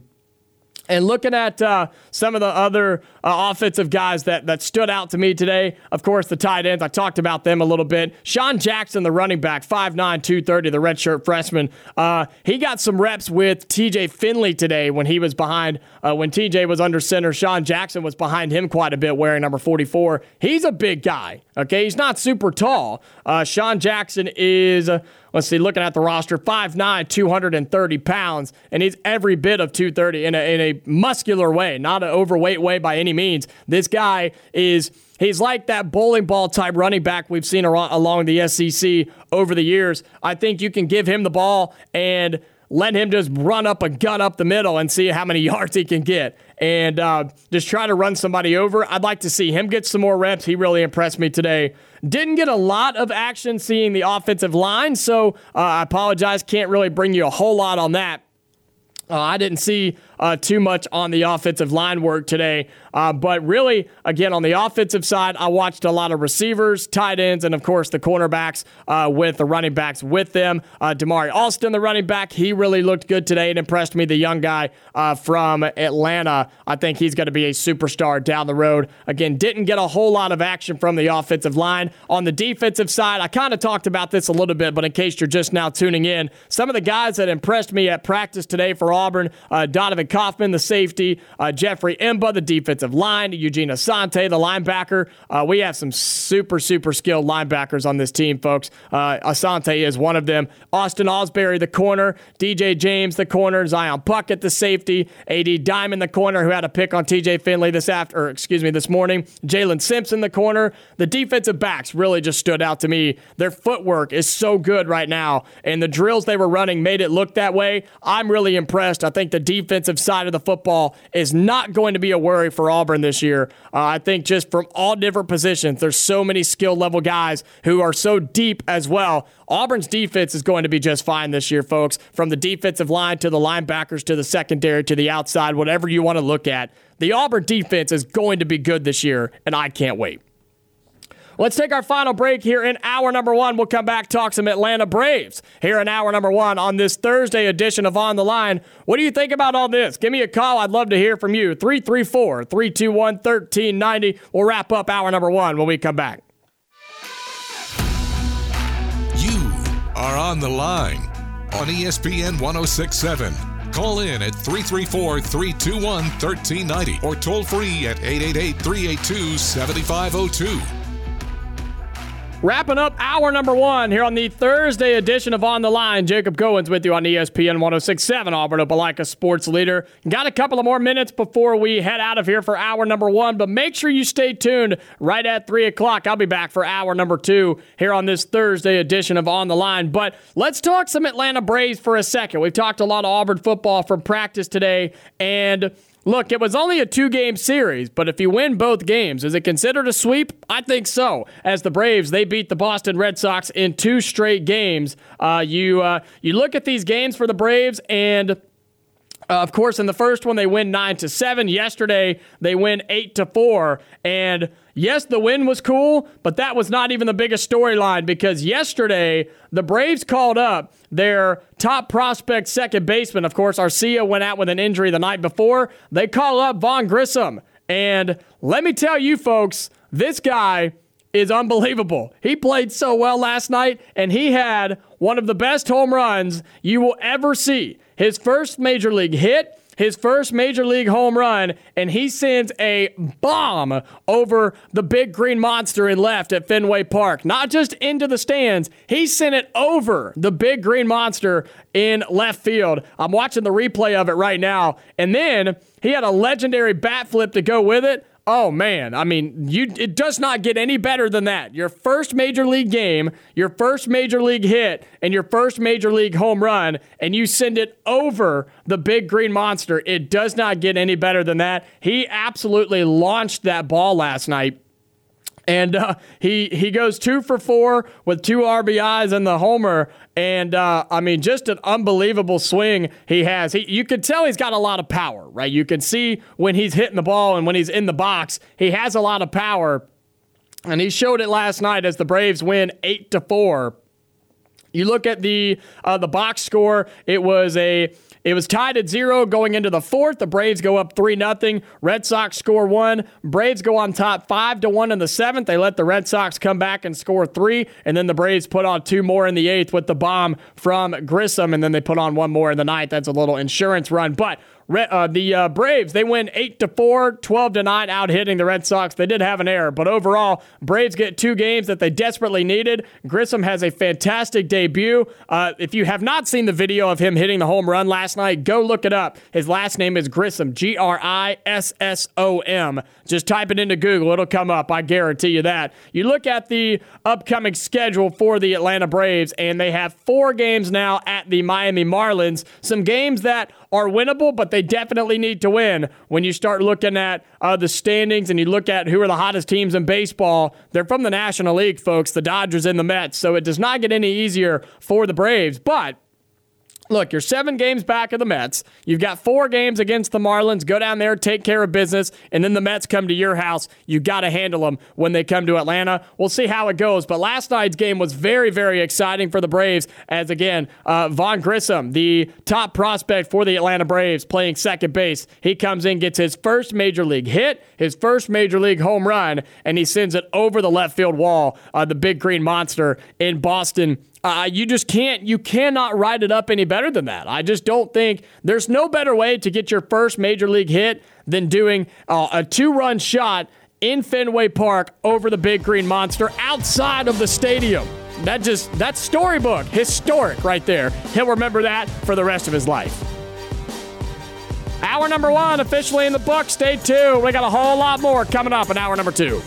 Speaker 3: And looking at uh, some of the other uh, offensive guys that, that stood out to me today, of course, the tight ends, I talked about them a little bit. Sean Jackson, the running back, five nine, two thirty, the redshirt freshman. Uh, he got some reps with T J Finley today when he was behind, uh, when T J was under center. Sean Jackson was behind him quite a bit, wearing number forty-four. He's a big guy, okay? He's not super tall. Uh, Sean Jackson is... Uh, Let's see, looking at the roster, five nine, two hundred thirty pounds, and he's every bit of two thirty in a, in a muscular way, not an overweight way by any means. This guy is, he's like that bowling ball type running back we've seen along the S E C over the years. I think you can give him the ball and let him just run up a gun up the middle and see how many yards he can get. And uh, just try to run somebody over. I'd like to see him get some more reps. He really impressed me today. Didn't get a lot of action seeing the offensive line, so uh, I apologize. Can't really bring you a whole lot on that. Uh, I didn't see uh, too much on the offensive line work today. Uh, but really, again, on the offensive side, I watched a lot of receivers, tight ends, and, of course, the cornerbacks uh, with the running backs with them. Uh, Damari Alston, the running back, he really looked good today and impressed me, the young guy uh, from Atlanta. I think he's going to be a superstar down the road. Again, didn't get a whole lot of action from the offensive line. On the defensive side, I kind of talked about this a little bit, but in case you're just now tuning in, some of the guys that impressed me at practice today for Auburn, uh, Donovan Kaufman, the safety, uh, Jeffrey Imba, the defensive line, Eugene Asante, the linebacker. Uh, we have some super, super skilled linebackers on this team, folks. Uh, Asante is one of them. Austin Osbury, the corner, D J James, the corner, Zion Puckett, the safety, A D Diamond, the corner, who had a pick on T J Finley this after, or excuse me, this morning, Jalen Simpson, the corner. The defensive backs really just stood out to me. Their footwork is so good right now, and the drills they were running made it look that way. I'm really impressed. I think the defensive side of the football is not going to be a worry for Auburn this year. Uh, I think just from all different positions, there's so many skill level guys who are so deep as well. Auburn's defense is going to be just fine this year, folks. From the defensive line to the linebackers to the secondary to the outside, whatever you want to look at. The Auburn defense is going to be good this year, and I can't wait. Let's take our final break here in hour number one. We'll come back, talk some Atlanta Braves here in hour number one on this Thursday edition of On the Line. What do you think about all this? Give me a call. I'd love to hear from you. three three four, three two one, one three nine zero. We'll wrap up hour number one when we come back.
Speaker 2: You are on the line on E S P N one oh six point seven. Call in at three three four, three two one, one three nine zero or toll free at eight eight eight, three eight two, seven five zero two.
Speaker 3: Wrapping up hour number one here on the Thursday edition of On the Line. Jacob Goins with you on E S P N one oh six point seven, Auburn Opelika Sports Leader. Got a couple of more minutes before we head out of here for hour number one, but make sure you stay tuned right at three o'clock. I'll be back for hour number two here on this Thursday edition of On the Line. But let's talk some Atlanta Braves for a second. We've talked a lot of Auburn football from practice today, and look, it was only a two-game series, but if you win both games, is it considered a sweep? I think so. As the Braves, they beat the Boston Red Sox in two straight games. Uh, you uh, you look at these games for the Braves, and uh, of course, in the first one, they win nine to seven. Yesterday, they win eight to four, and yes, the win was cool, but that was not even the biggest storyline because yesterday, the Braves called up their top prospect second baseman. Of course, Arcia went out with an injury the night before. They call up Vaughn Grissom. And let me tell you, folks, this guy is unbelievable. He played so well last night, and he had one of the best home runs you will ever see. His first major league hit, his first major league home run, and he sends a bomb over the big green monster in left at Fenway Park. Not just into the stands, he sent it over the big green monster in left field. I'm watching the replay of it right now, and then he had a legendary bat flip to go with it. Oh, man, I mean, you it does not get any better than that. Your first major league game, your first major league hit, and your first major league home run, and you send it over the big green monster. It does not get any better than that. He absolutely launched that ball last night. And uh, he he goes two for four with two R B Is and the homer. And, uh, I mean, just an unbelievable swing he has. He, you can tell he's got a lot of power, right? You can see when he's hitting the ball and when he's in the box, he has a lot of power. And he showed it last night as the Braves win eight to four. You look at the uh, the box score, it was a... It was tied at zero going into the fourth. The Braves go up three nothing. Red Sox score one. Braves go on top five to one in the seventh. They let the Red Sox come back and score three, and then the Braves put on two more in the eighth with the bomb from Grissom, and then they put on one more in the ninth. That's a little insurance run, but Uh, the uh, Braves, they win eight to four, twelve to nine, out hitting the Red Sox. They did have an error, but overall, Braves get two games that they desperately needed. Grissom has a fantastic debut. Uh, if you have not seen the video of him hitting the home run last night, go look it up. His last name is Grissom, G R I S S O M. Just type it into Google. It'll come up. I guarantee you that. You look at the upcoming schedule for the Atlanta Braves, and they have four games now at the Miami Marlins. Some games that are winnable, but they definitely need to win. When you start looking at uh, the standings and you look at who are the hottest teams in baseball, they're from the National League, folks, the Dodgers and the Mets, so it does not get any easier for the Braves. But look, you're seven games back of the Mets. You've got four games against the Marlins. Go down there, take care of business, and then the Mets come to your house. You got to handle them when they come to Atlanta. We'll see how it goes. But last night's game was very, very exciting for the Braves as, again, uh, Vaughn Grissom, the top prospect for the Atlanta Braves, playing second base. He comes in, gets his first major league hit, his first major league home run, and he sends it over the left field wall, uh, the big green monster in Boston. Uh, you just can't, you cannot write it up any better than that. I just don't think there's no better way to get your first major league hit than doing uh, a two-run shot in Fenway Park over the big green monster outside of the stadium. That just, that's storybook, historic right there. He'll remember that for the rest of his life. Hour number one officially in the book. Stay tuned. We got a whole lot more coming up in hour number two.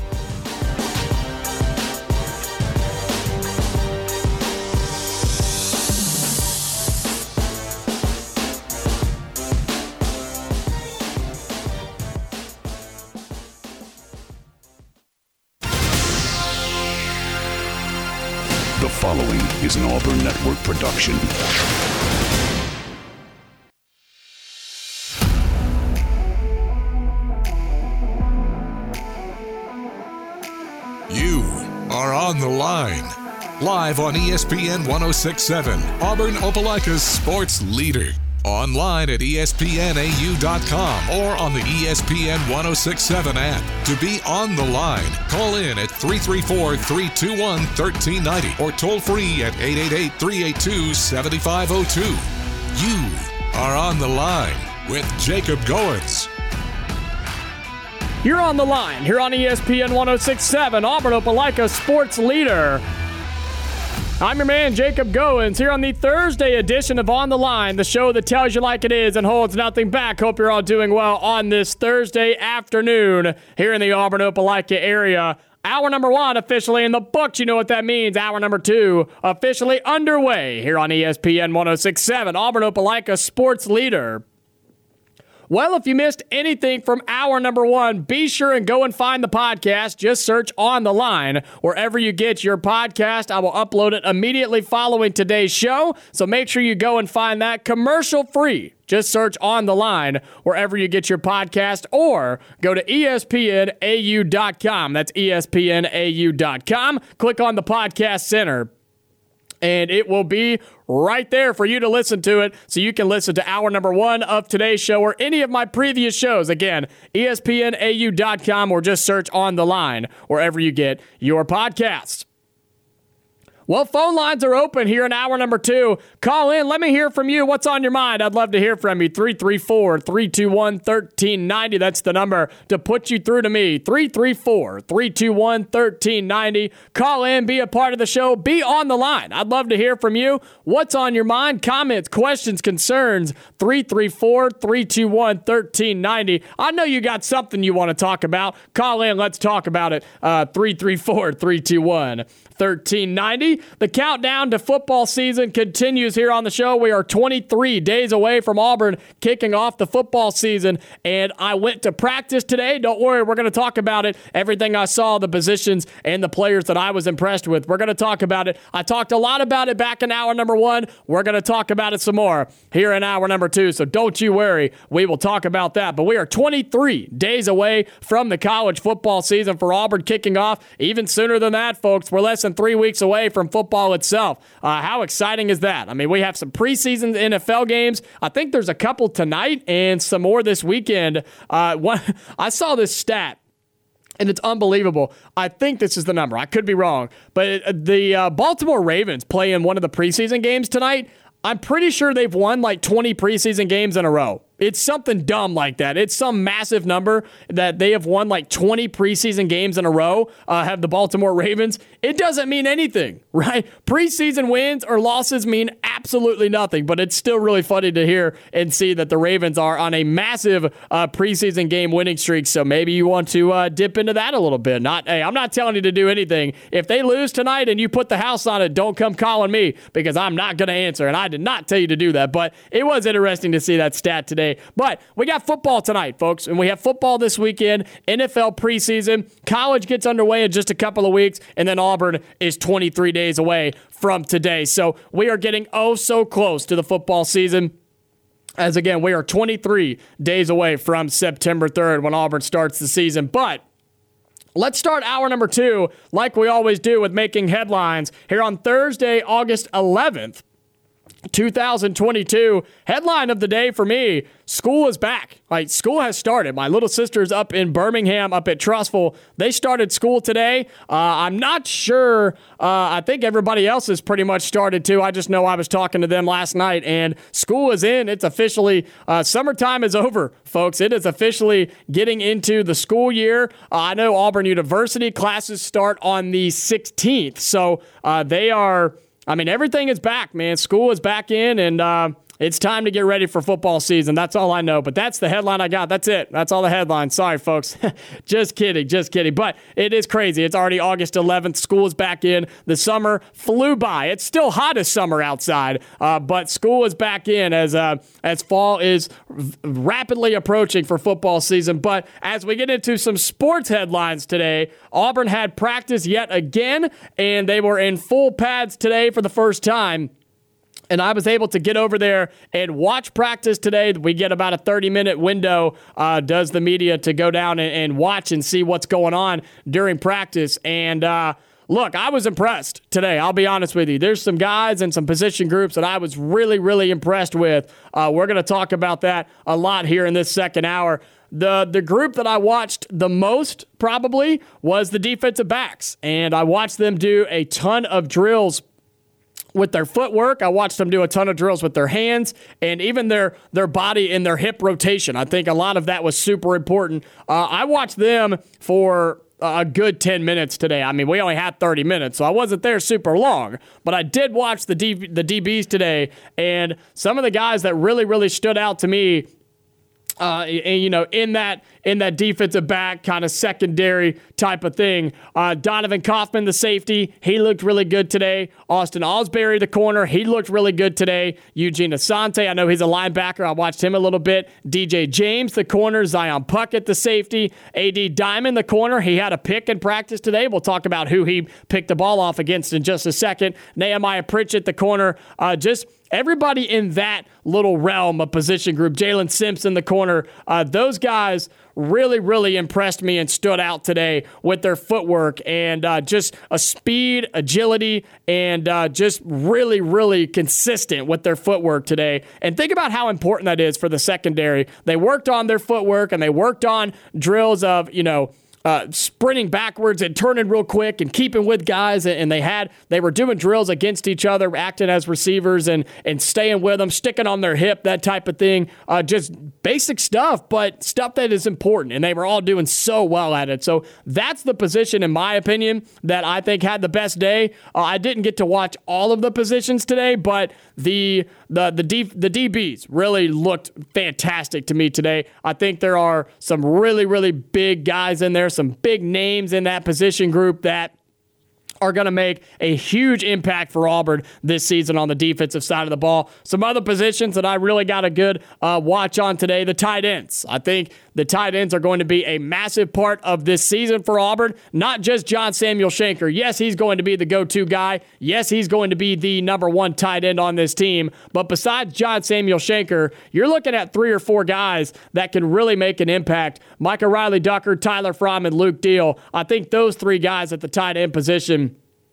Speaker 1: The following is an Auburn Network production.
Speaker 2: You On the Line. Live on E S P N one oh six point seven, Auburn Opelika's sports leader. Online at E S P N A U dot com or on the E S P N ten sixty-seven app. To be on the line, call in at three three four, three two one, one three nine zero or toll free at eight eight eight, three eight two, seven five zero two. You are on the line with Jacob Goins.
Speaker 3: You're on the line here on E S P N ten sixty-seven, Auburn Opelika sports leader. I'm your man, Jacob Goins, here on the Thursday edition of On the Line, the show that tells you like it is and holds nothing back. Hope you're all doing well on this Thursday afternoon here in the Auburn Opelika area. Hour number one officially in the books. You know what that means. Hour number two officially underway here on E S P N ten sixty-seven, Auburn Opelika sports leader. Well, if you missed anything from hour number one, be sure and go and find the podcast. Just search On the Line wherever you get your podcast. I will upload it immediately following today's show, so make sure you go and find that commercial free. Just search On the Line wherever you get your podcast or go to E S P N A U dot com. That's E S P N A U dot com. Click on the podcast center, and it will be right there for you to listen to it, so you can listen to hour number one of today's show or any of my previous shows. Again, E S P N A U dot com or just search On the Line wherever you get your podcasts. Well, phone lines are open here in hour number two. Call in. Let me hear from you. What's on your mind? I'd love to hear from you. three three four, three two one, one three nine zero. That's the number to put you through to me. three three four, three two one, one three nine zero. Call in. Be a part of the show. Be on the line. I'd love to hear from you. What's on your mind? Comments, questions, concerns. three three four, three two one, one three nine zero. I know you got something you want to talk about. Call in. Let's talk about it. Uh, three three four, three two one, one three nine zero. The countdown to football season continues here on the show. We are twenty-three days away from Auburn kicking off the football season, and I went to practice today. Don't worry, we're going to talk about it. Everything I saw, the positions, and the players that I was impressed with. We're going to talk about it. I talked a lot about it back in hour number one. We're going to talk about it some more here in hour number two, so don't you worry. We will talk about that, but we are twenty-three days away from the college football season for Auburn kicking off. Even sooner than that, folks. We're less than three weeks away from football itself. Uh, how exciting is that? I mean, we have some preseason N F L games. I think there's a couple tonight and some more this weekend. Uh, one, I saw this stat, and it's unbelievable. I think this is the number. I could be wrong. But it, the uh, Baltimore Ravens play in one of the preseason games tonight. I'm pretty sure they've won like twenty preseason games in a row. It's something dumb like that. It's some massive number that they have won like twenty preseason games in a row, uh, have the Baltimore Ravens. It doesn't mean anything, right? Preseason wins or losses mean absolutely nothing, but it's still really funny to hear and see that the Ravens are on a massive uh, preseason game winning streak, so maybe you want to uh, dip into that a little bit. Not, hey, I'm not telling you to do anything. If they lose tonight and you put the house on it, don't come calling me because I'm not going to answer, and I did not tell you to do that, but it was interesting to see that stat today. But we got football tonight, folks, and we have football this weekend, N F L preseason. College gets underway in just a couple of weeks, and then Auburn is twenty-three days away from today. So we are getting oh so close to the football season. As again, we are twenty-three days away from September third when Auburn starts the season. But let's start hour number two, like we always do, with making headlines here on Thursday, August eleventh. two thousand twenty-two. Headline of the day for me, school is back. Like, school has started. My little sister's up in Birmingham, up at Trussville. They started school today. Uh, I'm not sure. Uh, I think everybody else has pretty much started too. I just know I was talking to them last night, and school is in. It's officially, uh, summertime is over, folks. It is officially getting into the school year. Uh, I know Auburn University classes start on the sixteenth, so uh, they are... I mean, everything is back, man. School is back in, and uh, it's time to get ready for football season. That's all I know. But that's the headline I got. That's it. That's all the headlines. Sorry, folks. Just kidding. Just kidding. But it is crazy. It's already August eleventh. School is back in. The summer flew by. It's still hot as summer outside, uh, but school is back in as uh, as fall is v- rapidly approaching for football season. But as we get into some sports headlines today, Auburn had practice yet again, and they were in full pads today for the first time. And I was able to get over there and watch practice today. We get about a thirty-minute window, uh, does the media, to go down and, and watch and see what's going on during practice. And uh, look, I was impressed today. I'll be honest with you. There's some guys and some position groups that I was really, really impressed with. Uh, we're going to talk about that a lot here in this second hour. The the group that I watched the most probably was the defensive backs, and I watched them do a ton of drills with their footwork. I watched them do a ton of drills with their hands and even their their body and their hip rotation. I think a lot of that was super important. Uh, I watched them for a good ten minutes today. I mean, we only had thirty minutes, so I wasn't there super long. But I did watch the D, the D Bs today, and some of the guys that really, really stood out to me Uh, and, you know, in that in that defensive back kind of secondary type of thing. Uh, Donovan Kaufman, the safety, he looked really good today. Austin Osbury, the corner, he looked really good today. Eugene Asante, I know he's a linebacker. I watched him a little bit. D J James, the corner. Zion Puckett, the safety. A D Diamond, the corner. He had a pick in practice today. We'll talk about who he picked the ball off against in just a second. Nehemiah Pritchett, the corner. Uh, just everybody in that little realm of position group. Jalen Simpson, the corner. Uh, those guys really, really impressed me and stood out today with their footwork and uh, just a speed, agility, and uh, just really, really consistent with their footwork today. And think about how important that is for the secondary. They worked on their footwork and they worked on drills of, you know, Uh, sprinting backwards and turning real quick and keeping with guys, and they had they were doing drills against each other, acting as receivers and and staying with them, sticking on their hip, that type of thing. Uh, just basic stuff, but stuff that is important, and they were all doing so well at it. So that's the position, in my opinion, that I think had the best day. Uh, I didn't get to watch all of the positions today, but the the the D, the D Bs really looked fantastic to me today. I think there are some really, really big guys in there, some big names in that position group that are going to make a huge impact for Auburn this season on the defensive side of the ball. Some other positions that I really got a good uh, watch on today, the tight ends. I think the tight ends are going to be a massive part of this season for Auburn, not just John Samuel Shenker. Yes, he's going to be the go-to guy. Yes, he's going to be the number one tight end on this team. But besides John Samuel Shenker, you're looking at three or four guys that can really make an impact. Micah Riley Ducker, Tyler Fromm, and Luke Deal. I think those three guys at the tight end position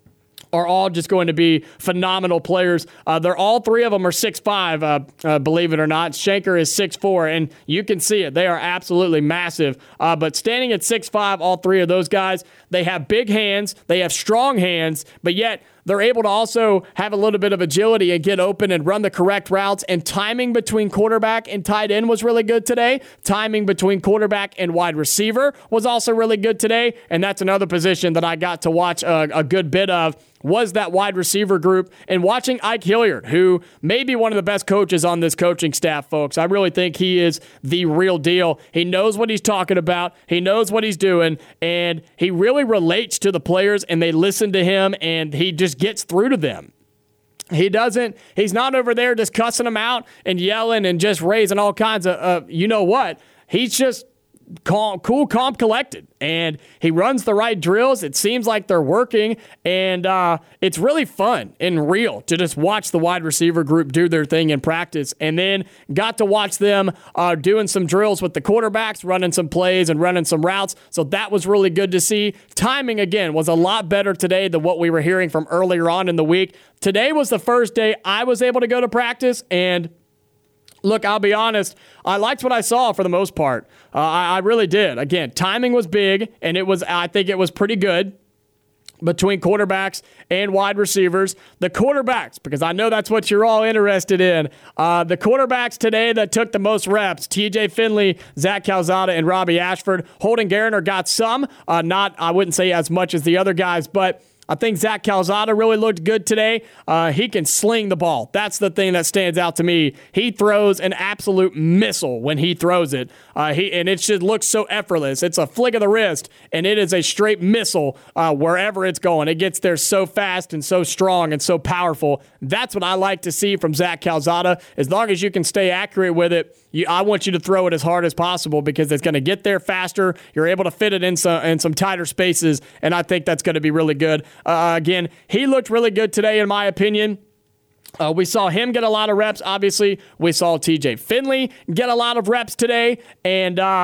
Speaker 3: are all just going to be phenomenal players. Uh, they're all three of them are six five, uh, uh, believe it or not. Shenker is six four, and you can see it. They are absolutely massive. Uh, but standing at six five, all three of those guys, they have big hands, they have strong hands, but yet they're able to also have a little bit of agility and get open and run the correct routes. And timing between quarterback and tight end was really good today. Timing between quarterback and wide receiver was also really good today. And that's another position that I got to watch a, a good bit of, was that wide receiver group. And watching Ike Hilliard, who may be one of the best coaches on this coaching staff, folks. I really think he is the real deal. He knows what he's talking about. He knows what he's doing. And he really relates to the players, and they listen to him, and he just gets through to them. He doesn't, he's not over there just cussing them out and yelling and just raising all kinds of, uh, you know what? He's just calm, cool, calm, collected. And he runs the right drills. It seems like they're working. And uh, it's really fun and real to just watch the wide receiver group do their thing in practice. And then got to watch them uh, doing some drills with the quarterbacks, running some plays and running some routes. So that was really good to see. Timing, again, was a lot better today than what we were hearing from earlier on in the week. Today was the first day I was able to go to practice, and look, I'll be honest, I liked what I saw for the most part. Uh, I, I really did. Again, timing was big, and it was. I think it was pretty good between quarterbacks and wide receivers. The quarterbacks, because I know that's what you're all interested in. Uh, the quarterbacks today that took the most reps, T J Finley, Zach Calzada, and Robbie Ashford. Holden Geriner got some, uh, not, I wouldn't say as much as the other guys, but I think Zach Calzada really looked good today. Uh, he can sling the ball. That's the thing that stands out to me. He throws an absolute missile when he throws it. Uh, he and it should look so effortless. It's a flick of the wrist, and it is a straight missile uh, wherever it's going. It gets there so fast and so strong and so powerful. That's what I like to see from Zach Calzada. As long as you can stay accurate with it, you, I want you to throw it as hard as possible because it's going to get there faster. You're able to fit it in some, in some tighter spaces, and I think that's going to be really good. Uh, again, he looked really good today, in my opinion. Uh, we saw him get a lot of reps, obviously. We saw T J Finley get a lot of reps today. And uh,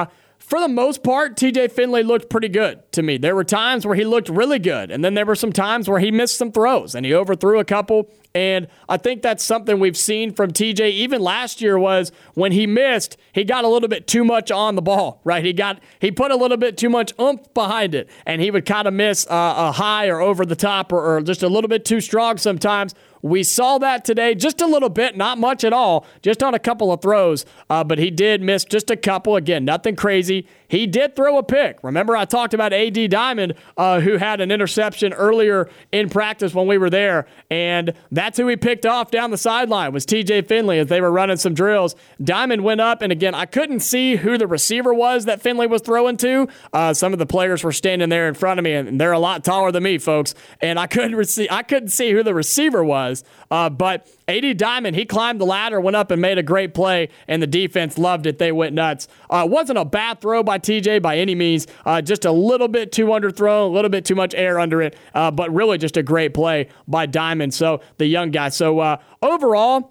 Speaker 3: for the most part, T J Finley looked pretty good to me. There were times where he looked really good, and then there were some times where he missed some throws, and he overthrew a couple. And I think that's something we've seen from T J even last year was when he missed, he got a little bit too much on the ball, right? He got he put a little bit too much oomph behind it, and he would kind of miss uh, a high or over the top or, or just a little bit too strong sometimes. We saw that today just a little bit, not much at all, just on a couple of throws, uh, but he did miss just a couple. Again, nothing crazy. He did throw a pick. Remember I talked about A D Diamond, uh, who had an interception earlier in practice when we were there, and that's who he picked off down the sideline was T J Finley as they were running some drills. Diamond went up, and again, I couldn't see who the receiver was that Finley was throwing to. Uh, some of the players were standing there in front of me, and they're a lot taller than me, folks, and I couldn't, rec- I couldn't see who the receiver was. Uh, but A D Diamond, he climbed the ladder, went up and made a great play, and the defense loved it. They went nuts. Uh, wasn't a bad throw by T J by any means, uh, just a little bit too underthrown, a little bit too much air under it, uh, but really just a great play by Diamond, so the young guy. So uh, overall,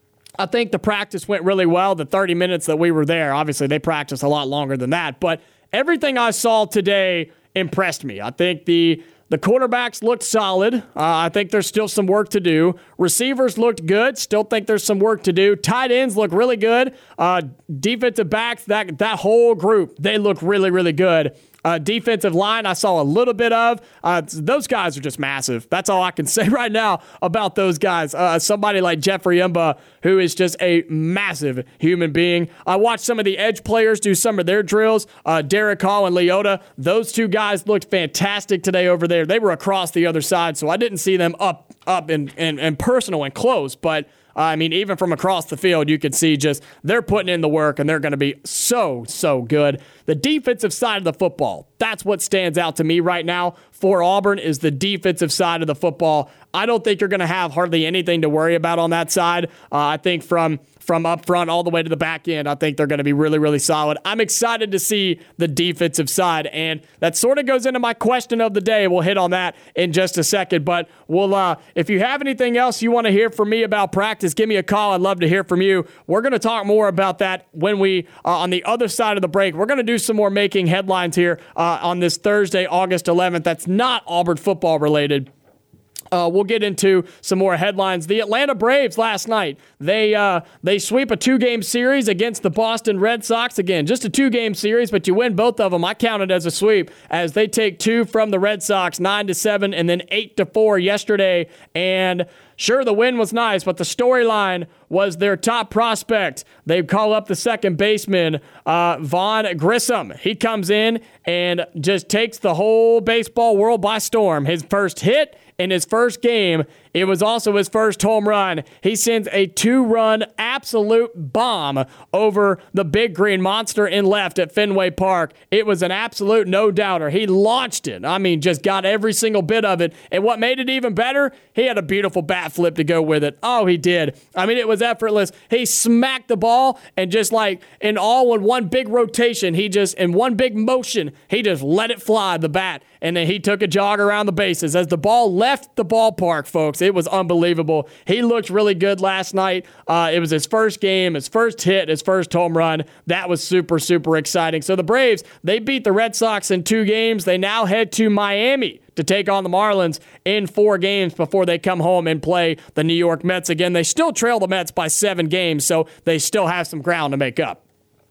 Speaker 3: I think the practice went really well. The thirty minutes that we were there, obviously they practiced a lot longer than that, but everything I saw today impressed me. I think the The quarterbacks looked solid. Uh, I think there's still some work to do. Receivers looked good. Still think there's some work to do. Tight ends look really good. Uh, defensive backs, that that whole group, they look really, really good. Uh, defensive line, I saw a little bit of. Uh, those guys are just massive. That's all I can say right now about those guys. Uh, somebody like Jeffrey Imba, who is just a massive human being. I watched some of the edge players do some of their drills. Uh, Derek Hall and Leota, those two guys looked fantastic today over there. They were across the other side, so I didn't see them up, up and, and, and personal and close, but Uh, I mean, even from across the field, you can see just they're putting in the work, and they're going to be so, so good. The defensive side of the football, that's what stands out to me right now for Auburn is the defensive side of the football. I don't think you're going to have hardly anything to worry about on that side. Uh, I think from from up front all the way to the back end, I think they're going to be really, really solid. I'm excited to see the defensive side, and that sort of goes into my question of the day. We'll hit on that in just a second, but we'll uh, if you have anything else you want to hear from me about practice, give me a call. I'd love to hear from you. We're going to talk more about that when we, uh, on the other side of the break. We're going to do some more making headlines here uh, on this Thursday, August eleventh. That's not Auburn football related. Uh, we'll get into some more headlines. The Atlanta Braves last night, they uh, they sweep a two-game series against the Boston Red Sox. Again, just a two-game series, but you win both of them. I count it as a sweep as they take two from the Red Sox, nine to seven, and then eight to four yesterday. And sure, the win was nice, but the storyline was their top prospect. They call up the second baseman, uh, Vaughn Grissom. He comes in and just takes the whole baseball world by storm. His first hit in his first game, it was also his first home run. He sends a two-run absolute bomb over the big green monster in left at Fenway Park. It was an absolute no-doubter. He launched it. I mean, just got every single bit of it. And what made it even better, he had a beautiful bat flip to go with it. Oh, he did. I mean, it was effortless. He smacked the ball and just like in all in one big rotation, he just, in one big motion, he just let it fly, the bat. And then he took a jog around the bases. As the ball left the ballpark, folks, it was unbelievable. He looked really good last night. Uh, it was his first game, his first hit, his first home run. That was super, super exciting. So the Braves, they beat the Red Sox in two games. They now head to Miami to take on the Marlins in four games before they come home and play the New York Mets again. They still trail the Mets by seven games, so they still have some ground to make up.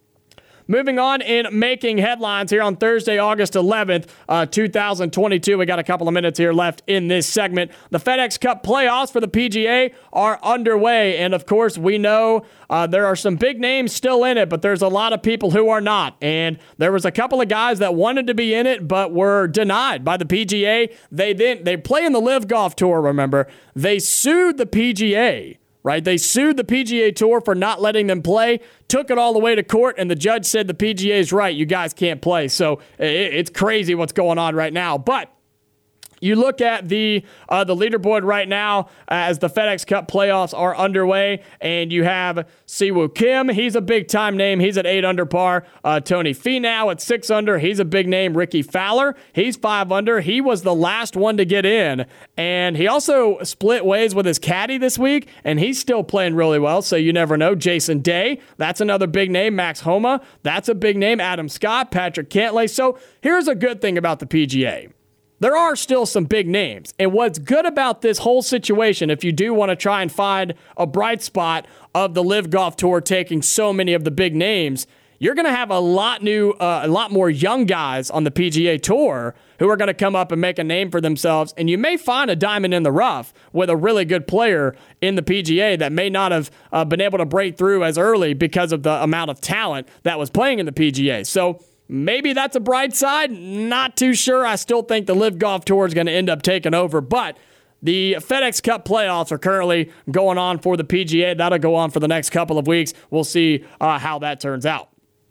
Speaker 3: Moving on in making headlines here on Thursday, August eleventh, uh, two thousand twenty-two. We got a couple of minutes here left in this segment. The FedEx Cup playoffs for the P G A are underway. And, of course, we know uh, there are some big names still in it, but there's a lot of people who are not. And there was a couple of guys that wanted to be in it but were denied by the P G A. They then they play in the Live Golf Tour, remember. They sued the P G A. Right? They sued the P G A Tour for not letting them play, took it all the way to court, and the judge said the P G A is right. You guys can't play. So it's crazy what's going on right now. But You look at the uh, the leaderboard right now as the FedEx Cup playoffs are underway, and you have Siwoo Kim. He's a big-time name. He's at eight under par. Uh, Tony Finau at six under. He's a big name. Ricky Fowler, he's five under. He was the last one to get in, and he also split ways with his caddy this week, and he's still playing really well, so you never know. Jason Day, that's another big name. Max Homa, that's a big name. Adam Scott, Patrick Cantlay. So here's a good thing about the P G A. There are still some big names. And what's good about this whole situation, if you do want to try and find a bright spot of the Live Golf Tour taking so many of the big names, you're going to have a lot new, uh, a lot more young guys on the P G A Tour who are going to come up and make a name for themselves. And you may find a diamond in the rough with a really good player in the P G A that may not have uh, been able to break through as early because of the amount of talent that was playing in the P G A. So maybe that's a bright side. Not too sure. I still think the Live Golf Tour is going to end up taking over, but the FedEx Cup playoffs are currently going on for the P G A. That'll go on for the next couple of weeks. We'll see uh, how that turns out.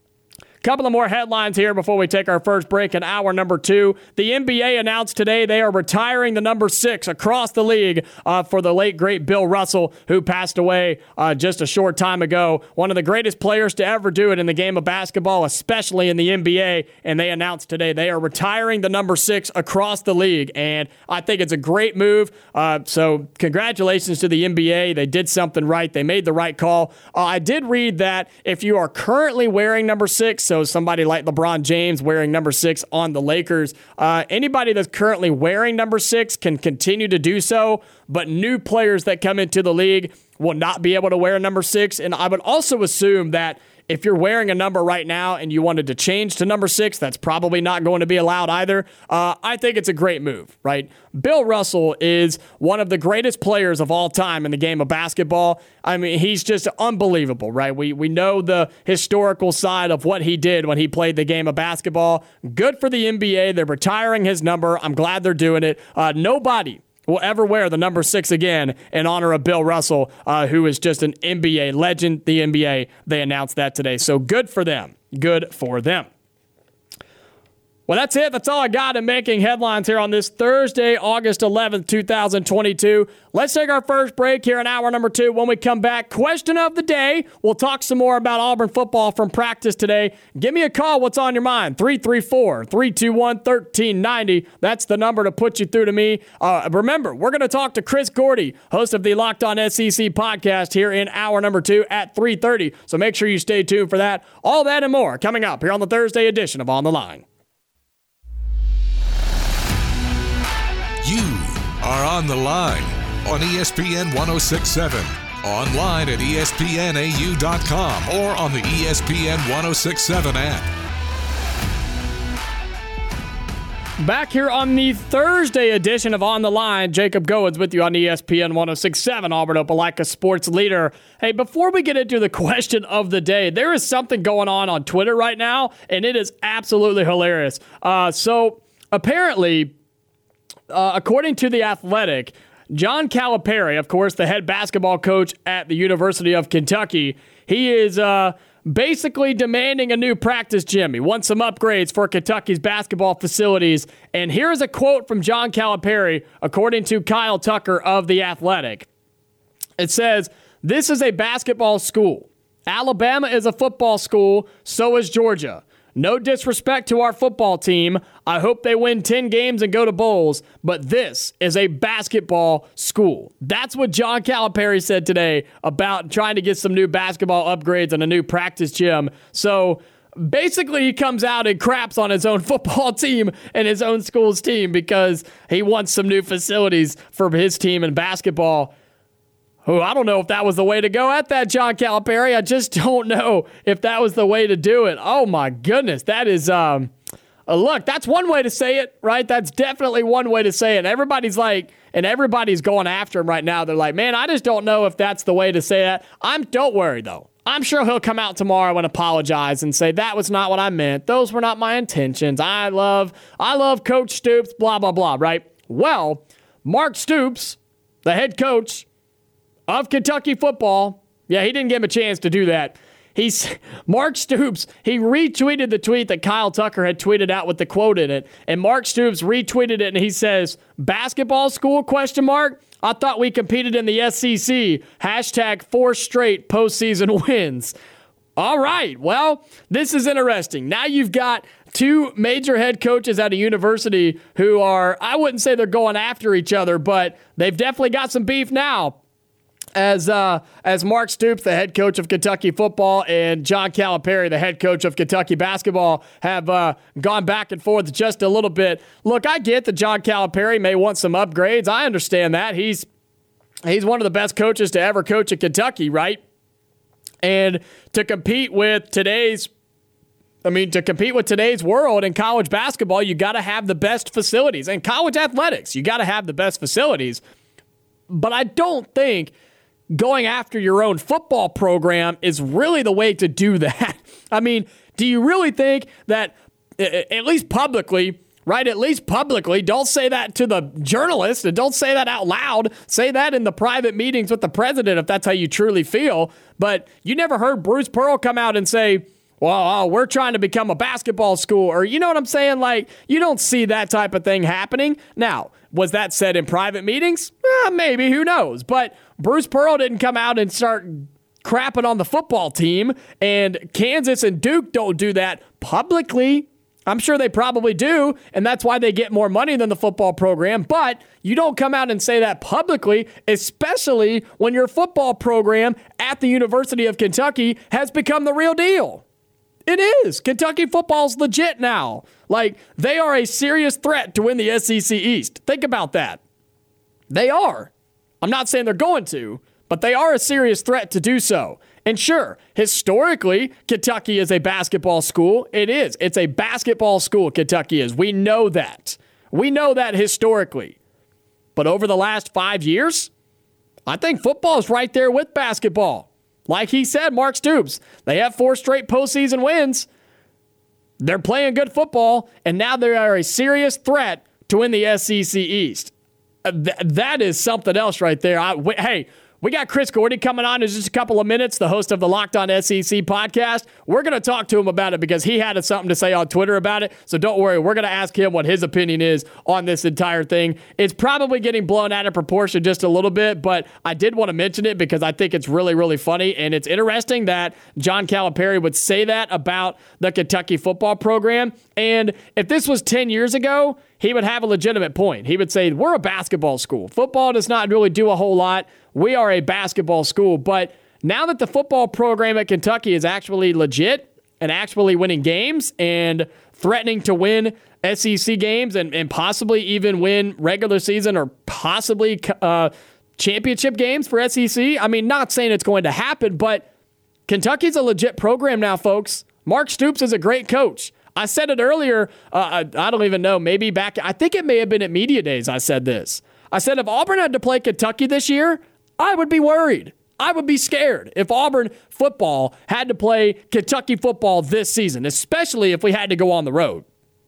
Speaker 3: Couple of more headlines here before we take our first break in hour number two. The N B A announced today they are retiring the number six across the league uh, for the late, great Bill Russell, who passed away uh, just a short time ago. One of the greatest players to ever do it in the game of basketball, especially in the N B A, and they announced today they are retiring the number six across the league, and I think it's a great move. Uh, so congratulations to the N B A. They did something right. They made the right call. Uh, I did read that if you are currently wearing number six, so somebody like LeBron James wearing number six on the Lakers, uh, anybody that's currently wearing number six can continue to do so, but new players that come into the league will not be able to wear number six. And I would also assume that if you're wearing a number right now and you wanted to change to number six, that's probably not going to be allowed either. Uh, I think it's a great move, right? Bill Russell is one of the greatest players of all time in the game of basketball. I mean, he's just unbelievable, right? We we know the historical side of what he did when he played the game of basketball. Good for the N B A. They're retiring his number. I'm glad they're doing it. Uh, nobody will ever wear the number six again in honor of Bill Russell, uh, who is just an N B A legend. The N B A, they announced that today. So good for them. Good for them. Well, that's it. That's all I got in making headlines here on this Thursday, August eleventh, twenty twenty-two. Let's take our first break here in hour number two. When we come back, question of the day. We'll talk some more about Auburn football from practice today. Give me a call. What's on your mind? three three four, three two one, one three nine zero. That's the number to put you through to me. Uh, remember, we're going to talk to Chris Gordy, host of the Locked On S E C podcast here in hour number two at three thirty. So make sure you stay tuned for that. All that and more coming up here on the Thursday edition of On the Line.
Speaker 2: You are on the line on E S P N one oh six point seven, online at E S P N A U dot com, or on the E S P N one oh six point seven app.
Speaker 3: Back here on the Thursday edition of On the Line, Jacob Goins with you on E S P N one oh six point seven, Auburn Opelika sports leader. Hey, before we get into the question of the day, there is something going on on Twitter right now, and it is absolutely hilarious. Uh, so apparently, Uh, according to The Athletic, John Calipari, of course, the head basketball coach at the University of Kentucky, he is uh, basically demanding a new practice gym. He wants some upgrades for Kentucky's basketball facilities. And here's a quote from John Calipari, according to Kyle Tucker of The Athletic. It says, "This is a basketball school. Alabama is a football school, so is Georgia. No disrespect to our football team. I hope they win ten games and go to bowls, but this is a basketball school." That's what John Calipari said today about trying to get some new basketball upgrades and a new practice gym. So basically, he comes out and craps on his own football team and his own school's team because he wants some new facilities for his team in basketball. Oh, I don't know if that was the way to go at that, John Calipari. I just don't know if that was the way to do it. Oh, my goodness. That is, um, uh, look, that's one way to say it, right? That's definitely one way to say it. Everybody's like, and everybody's going after him right now. They're like, man, I just don't know if that's the way to say that. I'm, don't worry, though. I'm sure he'll come out tomorrow and apologize and say, that was not what I meant. Those were not my intentions. I love, I love Coach Stoops, blah, blah, blah, right? Well, Mark Stoops, the head coach of Kentucky football, yeah, he didn't give him a chance to do that. He's Mark Stoops, he retweeted the tweet that Kyle Tucker had tweeted out with the quote in it. And Mark Stoops retweeted it and he says, basketball school, question mark? I thought we competed in the S E C. Hashtag four straight postseason wins. All right, well, this is interesting. Now you've got two major head coaches at a university who are, I wouldn't say they're going after each other, but they've definitely got some beef now. As uh, as Mark Stoops, the head coach of Kentucky football, and John Calipari, the head coach of Kentucky basketball, have uh, gone back and forth just a little bit. Look, I get that John Calipari may want some upgrades. I understand that. He's he's one of the best coaches to ever coach at Kentucky, right? And to compete with today's, I mean, to compete with today's world in college basketball, you got to have the best facilities. And college athletics, you got to have the best facilities. But I don't think going after your own football program is really the way to do that. I mean, do you really think that, at least publicly, right, at least publicly, don't say that to the journalist and don't say that out loud. Say that in the private meetings with the president if that's how you truly feel. But you never heard Bruce Pearl come out and say, well, oh, we're trying to become a basketball school, or you know what I'm saying? Like, you don't see that type of thing happening. Now, was that said in private meetings? Eh, maybe, who knows? But Bruce Pearl didn't come out and start crapping on the football team, and Kansas and Duke don't do that publicly. I'm sure they probably do, and that's why they get more money than the football program, but you don't come out and say that publicly, especially when your football program at the University of Kentucky has become the real deal. It is. Kentucky football's legit now. Like, they are a serious threat to win the S E C East. Think about that. They are. I'm not saying they're going to, but they are a serious threat to do so. And sure, historically, Kentucky is a basketball school. It is. It's a basketball school, Kentucky is. We know that. We know that historically. But over the last five years, I think football is right there with basketball. Like he said, Mark Stoops, they have four straight postseason wins. They're playing good football, and now they are a serious threat to win the S E C East. Uh, th- that is something else right there. I, w- hey, we got Chris Gordy coming on in just a couple of minutes, the host of the Locked On S E C podcast. We're going to talk to him about it because he had something to say on Twitter about it. So don't worry, we're going to ask him what his opinion is on this entire thing. It's probably getting blown out of proportion just a little bit, but I did want to mention it because I think it's really, really funny. And it's interesting that John Calipari would say that about the Kentucky football program. And if this was ten years ago, he would have a legitimate point. He would say, we're a basketball school. Football does not really do a whole lot. We are a basketball school. But now that the football program at Kentucky is actually legit and actually winning games and threatening to win S E C games and, and possibly even win regular season or possibly uh, championship games for S E C, I mean, not saying it's going to happen, but Kentucky's a legit program now, folks. Mark Stoops is a great coach. I said it earlier, uh, I, I don't even know, maybe back, I think it may have been at Media Days I said this. I said if Auburn had to play Kentucky this year, I would be worried. I would be scared if Auburn football had to play Kentucky football this season, especially if we had to go on the road.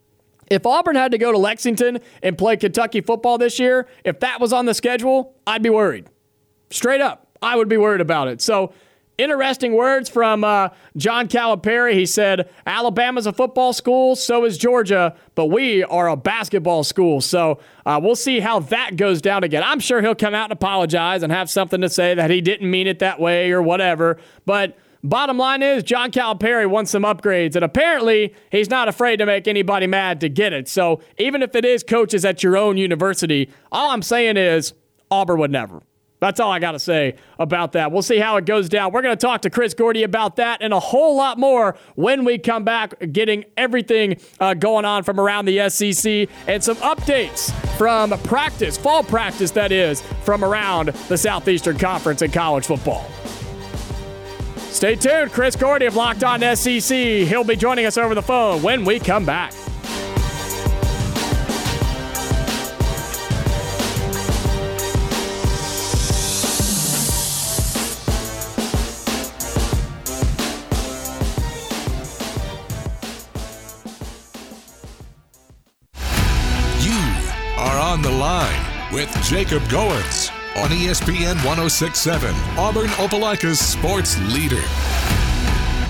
Speaker 3: If Auburn had to go to Lexington and play Kentucky football this year, if that was on the schedule, I'd be worried. Straight up, I would be worried about it. So, interesting words from uh, John Calipari. He said, Alabama's a football school, so is Georgia, but we are a basketball school. So uh, we'll see how that goes down again. I'm sure he'll come out and apologize and have something to say that he didn't mean it that way or whatever. But bottom line is, John Calipari wants some upgrades, and apparently he's not afraid to make anybody mad to get it. So even if it is coaches at your own university, all I'm saying is Auburn would never. That's all I got to say about that. We'll see how it goes down. We're going to talk to Chris Gordy about that and a whole lot more when we come back, getting everything uh, going on from around the S E C and some updates from practice, fall practice that is, from around the Southeastern Conference in college football. Stay tuned. Chris Gordy of Locked On S E C. He'll be joining us over the phone when we come back.
Speaker 2: On the Line with Jacob Goins on E S P N one oh six point seven, Auburn Opelika's sports leader.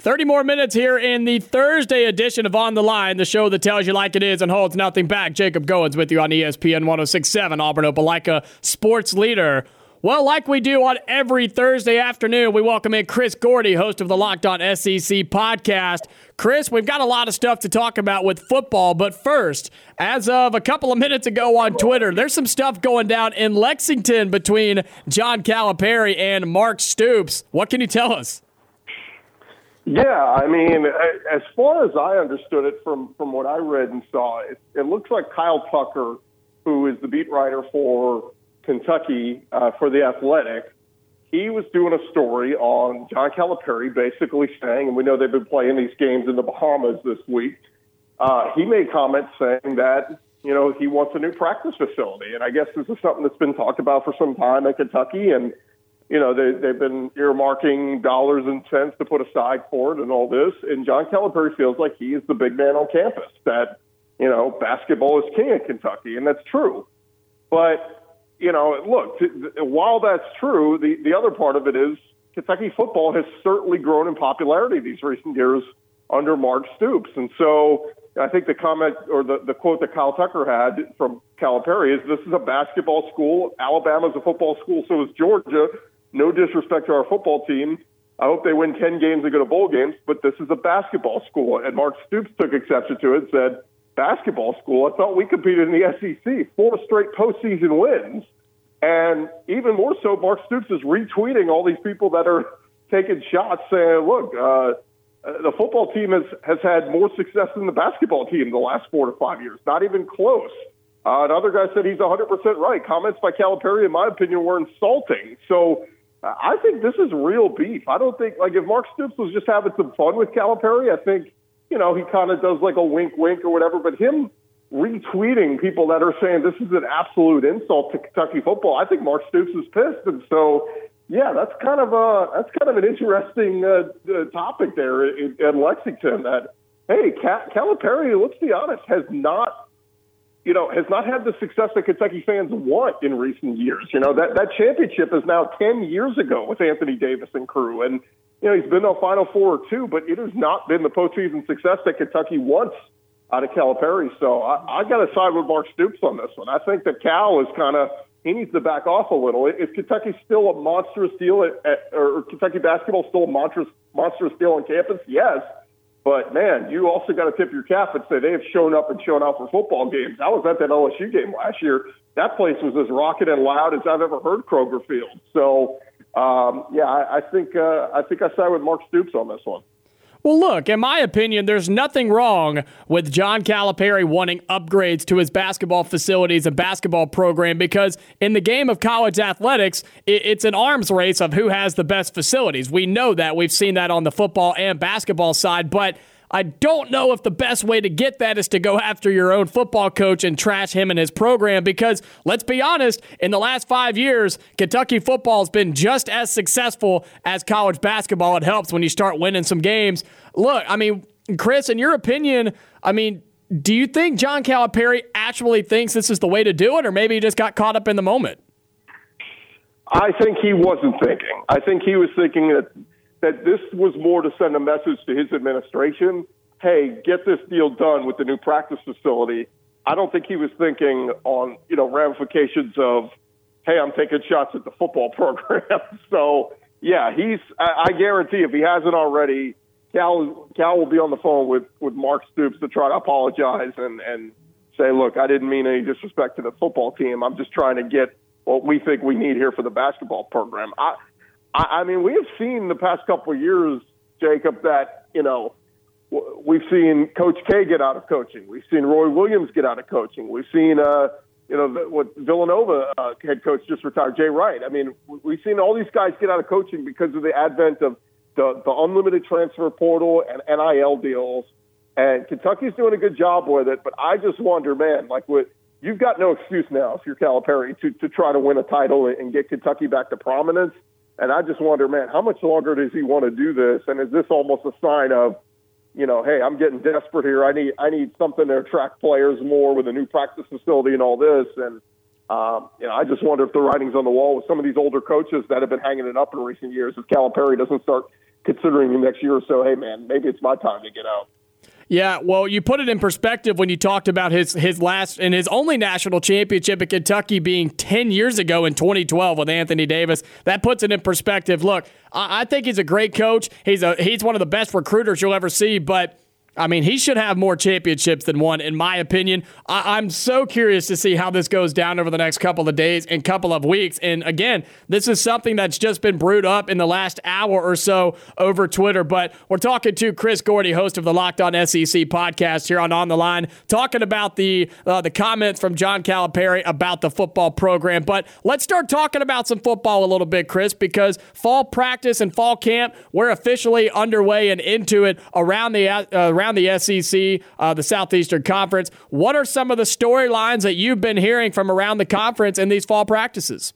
Speaker 3: thirty more minutes here in the Thursday edition of On the Line, the show that tells you like it is and holds nothing back. Jacob Goins with you on E S P N one oh six point seven, Auburn Opelika Sports Leader. Well, like we do on every Thursday afternoon, we welcome in Chris Gordy, host of the Locked On S E C podcast. Chris, we've got a lot of stuff to talk about with football, but first, as of a couple of minutes ago on Twitter, there's some stuff going down in Lexington between John Calipari and Mark Stoops. What can you tell us?
Speaker 4: Yeah, I mean, as far as I understood it from, from what I read and saw, it, it looks like Kyle Tucker, who is the beat writer for Kentucky uh, for The Athletic, he was doing a story on John Calipari basically saying, and we know they've been playing these games in the Bahamas this week, uh, he made comments saying that, you know, he wants a new practice facility. And I guess this is something that's been talked about for some time at Kentucky, and you know, they, they've been earmarking dollars and cents to put aside for it and all this. And John Calipari feels like he is the big man on campus, that, you know, basketball is king at Kentucky, and that's true. But, you know, look, while that's true, the, the other part of it is Kentucky football has certainly grown in popularity these recent years under Mark Stoops. And so I think the comment or the, the quote that Kyle Tucker had from Calipari is, this is a basketball school. Alabama's a football school, so is Georgia. No disrespect to our football team. I hope they win ten games and go to bowl games, but this is a basketball school. And Mark Stoops took exception to it and said, basketball school? I thought we competed in the S E C, four straight postseason wins. And even more so, Mark Stoops is retweeting all these people that are taking shots saying, look, uh, the football team has, has had more success than the basketball team the last four to five years. Not even close. Uh, another guy said he's one hundred percent right. Comments by Calipari, in my opinion, were insulting. So uh, I think this is real beef. I don't think, like, if Mark Stoops was just having some fun with Calipari, I think, you know, he kind of does like a wink, wink or whatever. But him retweeting people that are saying this is an absolute insult to Kentucky football, I think Mark Stoops is pissed. And so, yeah, that's kind of a that's kind of an interesting uh, uh, topic there in, in Lexington. That hey, Cal- Calipari, let's be honest, has not, you know, has not had the success that Kentucky fans want in recent years. You know, that that championship is now ten years ago with Anthony Davis and crew, and you know he's been to a Final Four or two, but it has not been the postseason success that Kentucky wants out of Calipari. So I, I got to side with Mark Stoops on this one. I think that Cal is kind of, he needs to back off a little. Is Kentucky still a monstrous deal, at, at, or Kentucky basketball still a monstrous, monstrous deal on campus? Yes. But, man, you also got to tip your cap and say they have shown up and shown out for football games. I was at that L S U game last year. That place was as rocking and loud as I've ever heard Kroger Field. So, um, yeah, I, I think uh, I think I side with Mark Stoops on this one.
Speaker 3: Well, look, in my opinion, there's nothing wrong with John Calipari wanting upgrades to his basketball facilities and basketball program, because in the game of college athletics, it's an arms race of who has the best facilities. We know that. We've seen that on the football and basketball side, but I don't know if the best way to get that is to go after your own football coach and trash him and his program, because let's be honest, in the last five years, Kentucky football has been just as successful as college basketball. It helps when you start winning some games. Look, I mean, Chris, in your opinion, I mean, do you think John Calipari actually thinks this is the way to do it, or maybe he just got caught up in the moment?
Speaker 4: I think he wasn't thinking. I think he was thinking that that this was more to send a message to his administration, hey, get this deal done with the new practice facility. I don't think he was thinking on, you know, ramifications of, hey, I'm taking shots at the football program. So, yeah, he's, I, I guarantee if he hasn't already, Cal, Cal will be on the phone with, with Mark Stoops to try to apologize and, and say, look, I didn't mean any disrespect to the football team. I'm just trying to get what we think we need here for the basketball program. I, I mean, we have seen the past couple of years, Jacob, that, you know, we've seen Coach K get out of coaching. We've seen Roy Williams get out of coaching. We've seen, uh, you know, what Villanova uh, head coach just retired, Jay Wright. I mean, we've seen all these guys get out of coaching because of the advent of the, the unlimited transfer portal and N I L deals. And Kentucky's doing a good job with it. But I just wonder, man, like, what, you've got no excuse now if you're Calipari to, to try to win a title and get Kentucky back to prominence. And I just wonder, man, how much longer does he want to do this? And is this almost a sign of, you know, hey, I'm getting desperate here. I need I need something to attract players more with a new practice facility and all this. And, um, you know, I just wonder if the writing's on the wall with some of these older coaches that have been hanging it up in recent years if Calipari doesn't start considering the next year or so, hey, man, maybe it's my time to get out.
Speaker 3: Yeah, well, you put it in perspective when you talked about his his last and his only national championship at Kentucky being ten years ago in twenty twelve with Anthony Davis. That puts it in perspective. Look, I, I think he's a great coach. He's a he's one of the best recruiters you'll ever see, but I mean, he should have more championships than one, in my opinion. I- I'm so curious to see how this goes down over the next couple of days and couple of weeks. And again, this is something that's just been brewed up in the last hour or so over Twitter. But we're talking to Chris Gordy, host of the Locked On S E C podcast here on On the Line, talking about the uh, the comments from John Calipari about the football program. But let's start talking about some football a little bit, Chris, because fall practice and fall camp, we're officially underway and into it around the uh, around the S E C, uh, the Southeastern Conference. What are some of the storylines that you've been hearing from around the conference in these fall practices?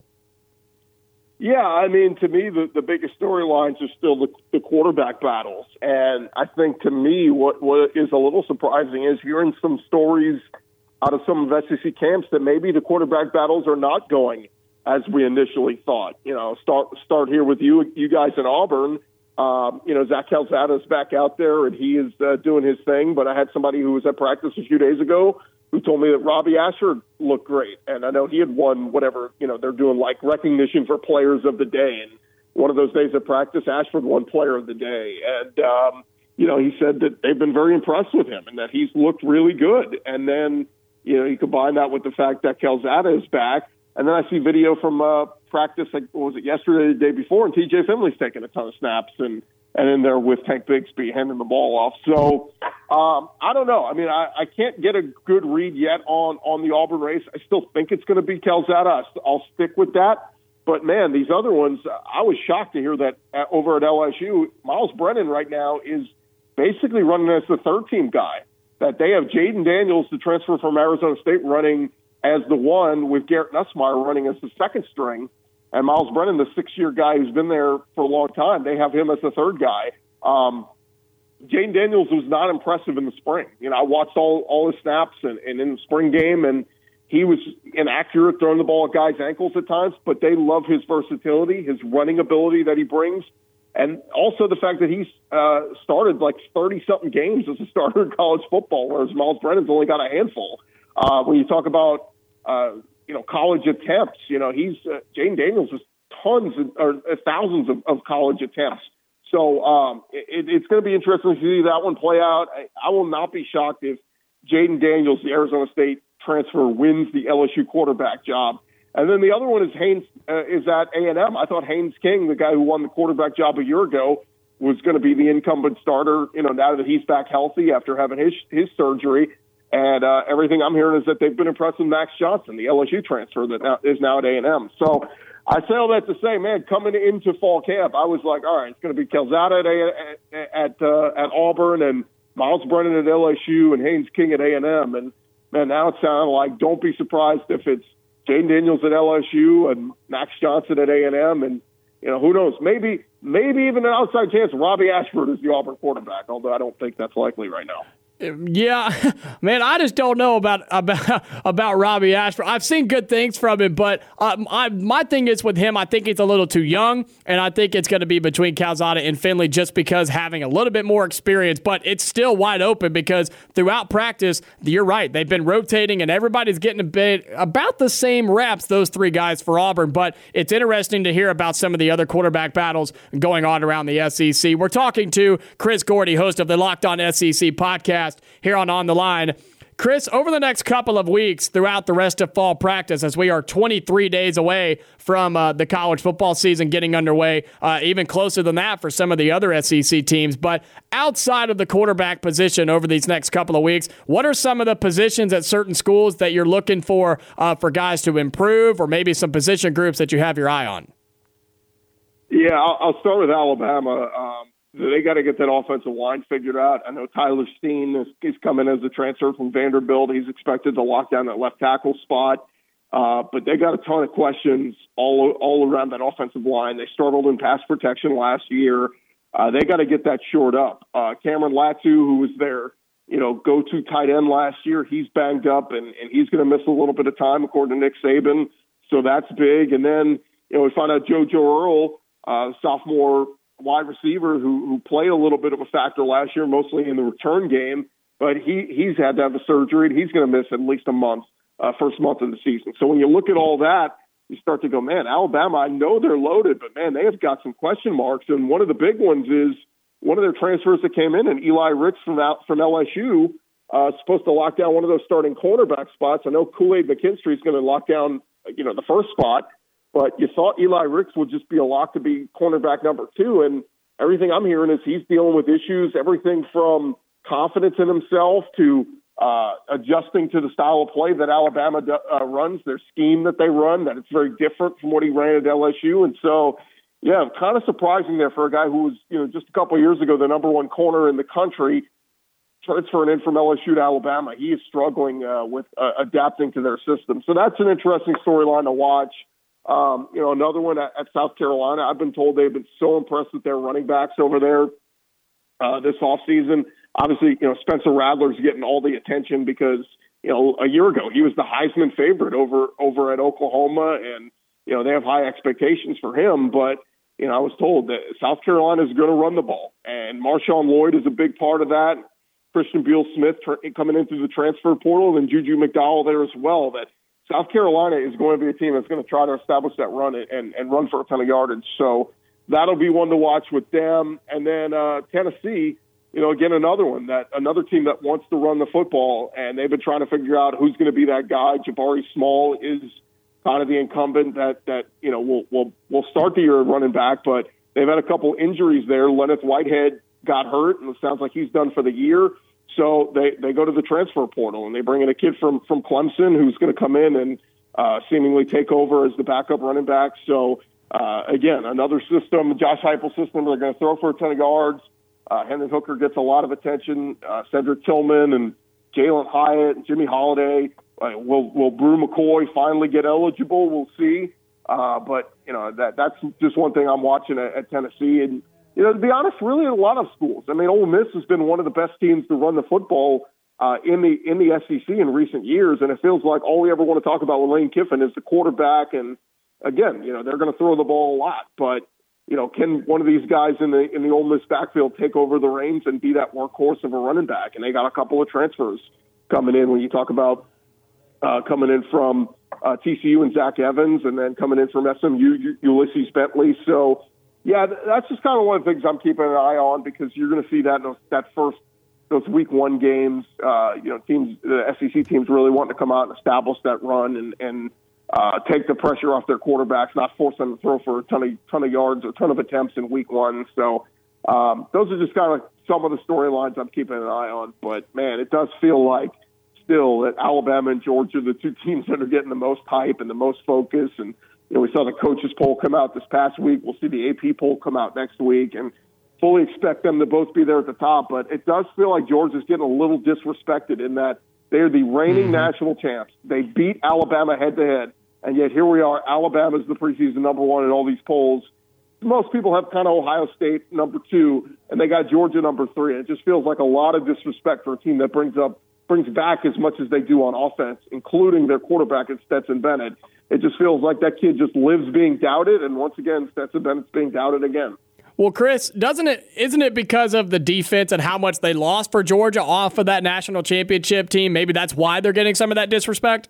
Speaker 4: Yeah, I mean, to me, the, the biggest storylines are still the, the quarterback battles. And I think, to me, what, what is a little surprising is hearing some stories out of some of S E C camps that maybe the quarterback battles are not going as we initially thought. You know, start start here with you, you guys in Auburn. Um, you know, Zach Calzada's back out there, and he is uh, doing his thing. But I had somebody who was at practice a few days ago who told me that Robbie Ashford looked great. And I know he had won whatever, you know, they're doing like recognition for players of the day. And one of those days of practice, Ashford won player of the day. And, um, you know, he said that they've been very impressed with him and that he's looked really good. And then, you know, you combine that with the fact that Calzada is back. And then I see video from uh, practice, like, what was it, yesterday, the day before, and T J Finley's taking a ton of snaps and, and in there with Tank Bigsby handing the ball off. So um, I don't know. I mean, I, I can't get a good read yet on, on the Auburn race. I still think it's going to be Calzada. I'll stick with that. But, man, these other ones, I was shocked to hear that at, over at L S U, Miles Brennan right now is basically running as the third-team guy. That they have Jaden Daniels, the transfer from Arizona State, running as the one, with Garrett Nussmeier running as the second string, and Miles Brennan, the six-year guy who's been there for a long time, they have him as the third guy. Um, Jaden Daniels was not impressive in the spring. You know, I watched all, all his snaps and, and in the spring game, and he was inaccurate throwing the ball at guys' ankles at times, but they love his versatility, his running ability that he brings, and also the fact that he's uh, started like thirty-something games as a starter in college football, whereas Miles Brennan's only got a handful. Uh, when you talk about, uh, you know, college attempts, you know, he's, uh, Jaden Daniels has tons of, or uh, thousands of, of college attempts. So um, it, it's going to be interesting to see that one play out. I, I will not be shocked if Jaden Daniels, the Arizona State transfer, wins the L S U quarterback job. And then the other one is Haynes, uh, is at A and M. I thought Haynes King, the guy who won the quarterback job a year ago, was going to be the incumbent starter, you know, now that he's back healthy after having his, his surgery. And uh, everything I'm hearing is that they've been impressed with Max Johnson, the L S U transfer that now, is now at A and M. So I say all that to say, man, coming into fall camp, I was like, all right, it's going to be Calzada at at at, uh, at Auburn and Miles Brennan at L S U and Haynes King at A and M. And man, now it sounds like don't be surprised if it's Jaden Daniels at L S U and Max Johnson at A and M. And you know, who knows? Maybe maybe even an outside chance Robbie Ashford is the Auburn quarterback, although I don't think that's likely right now.
Speaker 3: Yeah, man, I just don't know about about about Robbie Ashford. I've seen good things from him, but uh, I, my thing is with him, I think he's a little too young, and I think it's going to be between Calzada and Finley just because having a little bit more experience, but it's still wide open because throughout practice, you're right, they've been rotating, and everybody's getting a bit about the same reps, those three guys for Auburn, but it's interesting to hear about some of the other quarterback battles going on around the S E C. We're talking to Chris Gordy, host of the Locked On S E C podcast, here on On the Line. Chris, over the next couple of weeks throughout the rest of fall practice, as we are twenty-three days away from uh, the college football season getting underway, uh, even closer than that for some of the other S E C teams, but outside of the quarterback position over these next couple of weeks, what are some of the positions at certain schools that you're looking for uh, for guys to improve, or maybe some position groups that you have your eye on?
Speaker 4: Yeah, I'll, I'll start with Alabama. Um, They got to get that offensive line figured out. I know Tyler Steen is, is coming as a transfer from Vanderbilt. He's expected to lock down that left tackle spot. Uh, but they got a ton of questions all all around that offensive line. They struggled in pass protection last year. Uh, they got to get that shored up. Uh, Cameron Latu, who was their you know go-to tight end last year, he's banged up, and, and he's going to miss a little bit of time, according to Nick Saban. So that's big. And then you know we found out JoJo Earle, uh, sophomore wide receiver who, who played a little bit of a factor last year, mostly in the return game, but he, he's had to have a surgery, and he's going to miss at least a month, uh, first month of the season. So when you look at all that, you start to go, man, Alabama, I know they're loaded, but, man, they have got some question marks. And one of the big ones is one of their transfers that came in, and Eli Ricks from out, from L S U, uh, supposed to lock down one of those starting cornerback spots. I know Kool-Aid McKinstry is going to lock down, you know, the first spot, but you thought Eli Ricks would just be a lock to be cornerback number two. And everything I'm hearing is he's dealing with issues, everything from confidence in himself to uh, adjusting to the style of play that Alabama uh, runs, their scheme that they run, that it's very different from what he ran at L S U. And so, yeah, kind of surprising there for a guy who was, you know, just a couple of years ago, the number one corner in the country, transferring in from L S U to Alabama. He is struggling uh, with uh, adapting to their system. So that's an interesting storyline to watch. Um, you know, another one at, at South Carolina, I've been told they've been so impressed with their running backs over there uh, this offseason. Obviously, you know, Spencer Rattler's getting all the attention because, you know, a year ago he was the Heisman favorite over over at Oklahoma, and, you know, they have high expectations for him. But, you know, I was told that South Carolina is going to run the ball, and Marshawn Lloyd is a big part of that. Christian Beal-Smith tra- coming into the transfer portal, and Juju McDowell there as well, that South Carolina is going to be a team that's going to try to establish that run and, and run for a ton of yardage. So that'll be one to watch with them. And then uh, Tennessee, you know, again, another one, that another team that wants to run the football, and they've been trying to figure out who's going to be that guy. Jabari Small is kind of the incumbent that, that you know, will will will start the year running back, but they've had a couple injuries there. Leonard Whitehead got hurt, and it sounds like he's done for the year. So they, they go to the transfer portal, and they bring in a kid from, from Clemson who's going to come in and uh, seemingly take over as the backup running back. So, uh, again, another system, Josh Heupel system. They're going to throw for a ton of yards. Uh, Hendon Hooker gets a lot of attention. Uh, Cedric Tillman and Jalen Hyatt and Jimmy Holiday. Uh, will will Brew McCoy finally get eligible? We'll see. Uh, but, you know, that that's just one thing I'm watching at, at Tennessee. And, you know, to be honest, really a lot of schools. I mean, Ole Miss has been one of the best teams to run the football uh, in the in the S E C in recent years, and it feels like all we ever want to talk about with Lane Kiffin is the quarterback. And again, you know, they're going to throw the ball a lot, but you know, can one of these guys in the in the Ole Miss backfield take over the reins and be that workhorse of a running back? And they got a couple of transfers coming in. When you talk about uh, coming in from uh, T C U and Zach Evans, and then coming in from S M U, Ulysses Bentley. So. Yeah, that's just kind of one of the things I'm keeping an eye on, because you're going to see that in those, that first those week one games. Uh, you know, teams, the S E C teams really want to come out and establish that run and and uh, take the pressure off their quarterbacks, not force them to throw for a ton of ton of yards or a ton of attempts in week one. So um, those are just kind of some of the storylines I'm keeping an eye on. But man, it does feel like still that Alabama and Georgia are the two teams that are getting the most hype and the most focus. And you know, we saw the coaches poll come out this past week. We'll see the A P poll come out next week, and fully expect them to both be there at the top. But it does feel like Georgia's getting a little disrespected in that they are the reigning mm-hmm. national champs. They beat Alabama head-to-head, and yet here we are. Alabama's the preseason number one in all these polls. Most people have kind of Ohio State number two, and they got Georgia number three. It just feels like a lot of disrespect for a team that brings up brings back as much as they do on offense, including their quarterback at Stetson Bennett. It just feels like that kid just lives being doubted, and once again, Stetson Bennett's being doubted again.
Speaker 3: Well, Chris, doesn't it? Isn't it because of the defense and how much they lost for Georgia off of that national championship team? Maybe that's why they're getting some of that disrespect?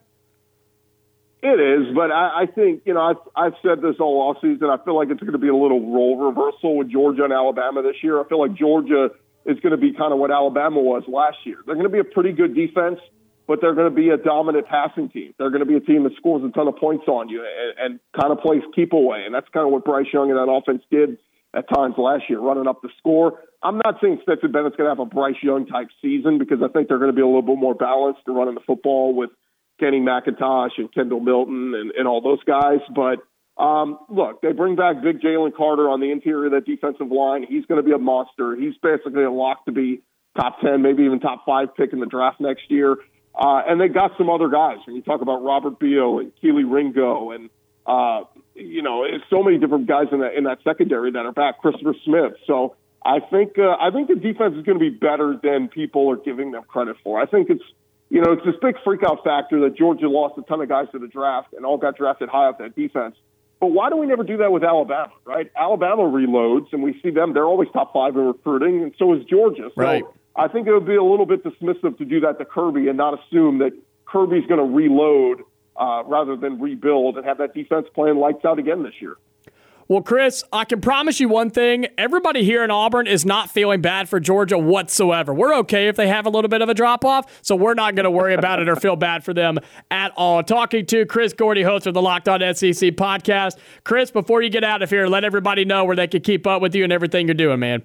Speaker 4: It is, but I, I think, you know, I've, I've said this all offseason. I feel like it's going to be a little role reversal with Georgia and Alabama this year. I feel like Georgia is going to be kind of what Alabama was last year. They're going to be a pretty good defense, but they're going to be a dominant passing team. They're going to be a team that scores a ton of points on you and, and kind of plays keep away. And that's kind of what Bryce Young and that offense did at times last year, running up the score. I'm not saying Stetson Bennett's going to have a Bryce Young-type season, because I think they're going to be a little bit more balanced to running the football with Kenny McIntosh and Kendall Milton and, and all those guys. But, um, look, they bring back big Jalen Carter on the interior of that defensive line. He's going to be a monster. He's basically a lock to be top ten, maybe even top five pick in the draft next year. Uh, and they got some other guys. When you talk about Robert Beal and Keely Ringo and, uh, you know, it's so many different guys in that, in that secondary that are back, Christopher Smith. So I think, uh, I think the defense is going to be better than people are giving them credit for. I think it's, you know, it's this big freak out factor that Georgia lost a ton of guys to the draft and all got drafted high off that defense. But why do we never do that with Alabama, right? Alabama reloads, and we see them. They're always top five in recruiting, and so is Georgia. So
Speaker 3: right.
Speaker 4: I think it would be a little bit dismissive to do that to Kirby and not assume that Kirby's going to reload uh, rather than rebuild and have that defense playing lights out again this year.
Speaker 3: Well, Chris, I can promise you one thing. Everybody here in Auburn is not feeling bad for Georgia whatsoever. We're okay if they have a little bit of a drop-off, so we're not going to worry about it or feel bad for them at all. Talking to Chris Gordy, host of the Locked On S E C podcast. Chris, before you get out of here, let everybody know where they can keep up with you and everything you're doing, man.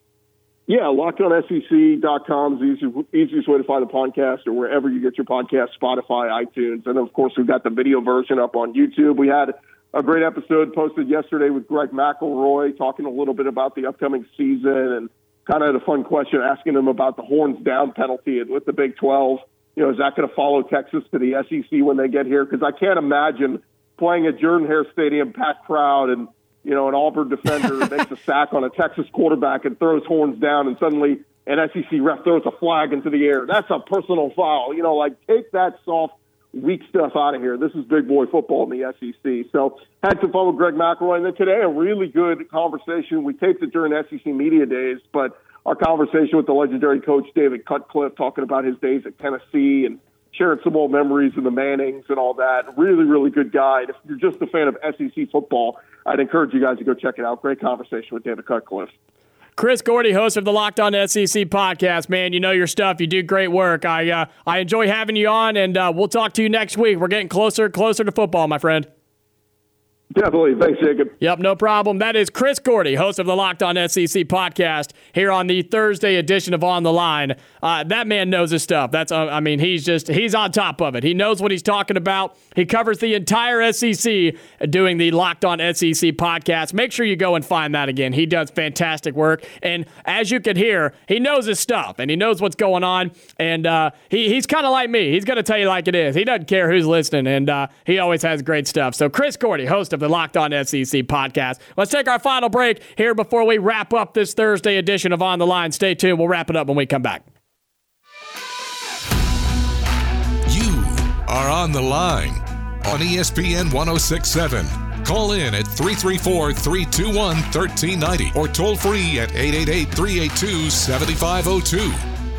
Speaker 4: Yeah, locked on S E C dot com is the easiest, easiest way to find the podcast, or wherever you get your podcast, Spotify, iTunes. And, of course, we've got the video version up on YouTube. We had a great episode posted yesterday with Greg McElroy talking a little bit about the upcoming season and kind of had a fun question asking him about the horns down penalty with the Big twelve. You know, is that going to follow Texas to the S E C when they get here? Because I can't imagine playing at Jordan-Hare Stadium, packed crowd, and, you know, an Auburn defender makes a sack on a Texas quarterback and throws horns down, and suddenly an S E C ref throws a flag into the air. That's a personal foul. You know, like, take that soft, weak stuff out of here. This is big boy football in the S E C. So had some fun with Greg McElroy. And then today, a really good conversation. We taped it during S E C Media Days, but our conversation with the legendary coach David Cutcliffe, talking about his days at Tennessee and sharing some old memories of the Mannings and all that. Really, really good guy. If you're just a fan of S E C football, I'd encourage you guys to go check it out. Great conversation with David Cutcliffe.
Speaker 3: Chris Gordy, host of the Locked On S E C podcast. Man, you know your stuff. You do great work. I uh, I enjoy having you on, and uh, we'll talk to you next week. We're getting closer and closer to football, my friend.
Speaker 4: Definitely. Thanks, Jacob.
Speaker 3: Yep, no problem. That is Chris Gordy, host of the Locked On S E C podcast, here on the Thursday edition of On the Line. Uh, that man knows his stuff. That's, uh, I mean, he's just, he's on top of it. He knows what he's talking about. He covers the entire S E C doing the Locked On S E C podcast. Make sure you go and find that again. He does fantastic work. And as you can hear, he knows his stuff and he knows what's going on. And uh, he, he's kind of like me. He's going to tell you like it is. He doesn't care who's listening, and uh, he always has great stuff. So Chris Gordy, host of the Locked On S E C podcast. Let's take our final break here before we wrap up this Thursday edition of On the Line. Stay tuned. We'll wrap it up when we come back.
Speaker 2: You are on the line on E S P N one oh six point seven. Call in at three three four, three two one, one three nine zero or toll free at eight eight eight, three eight two, seven five zero two.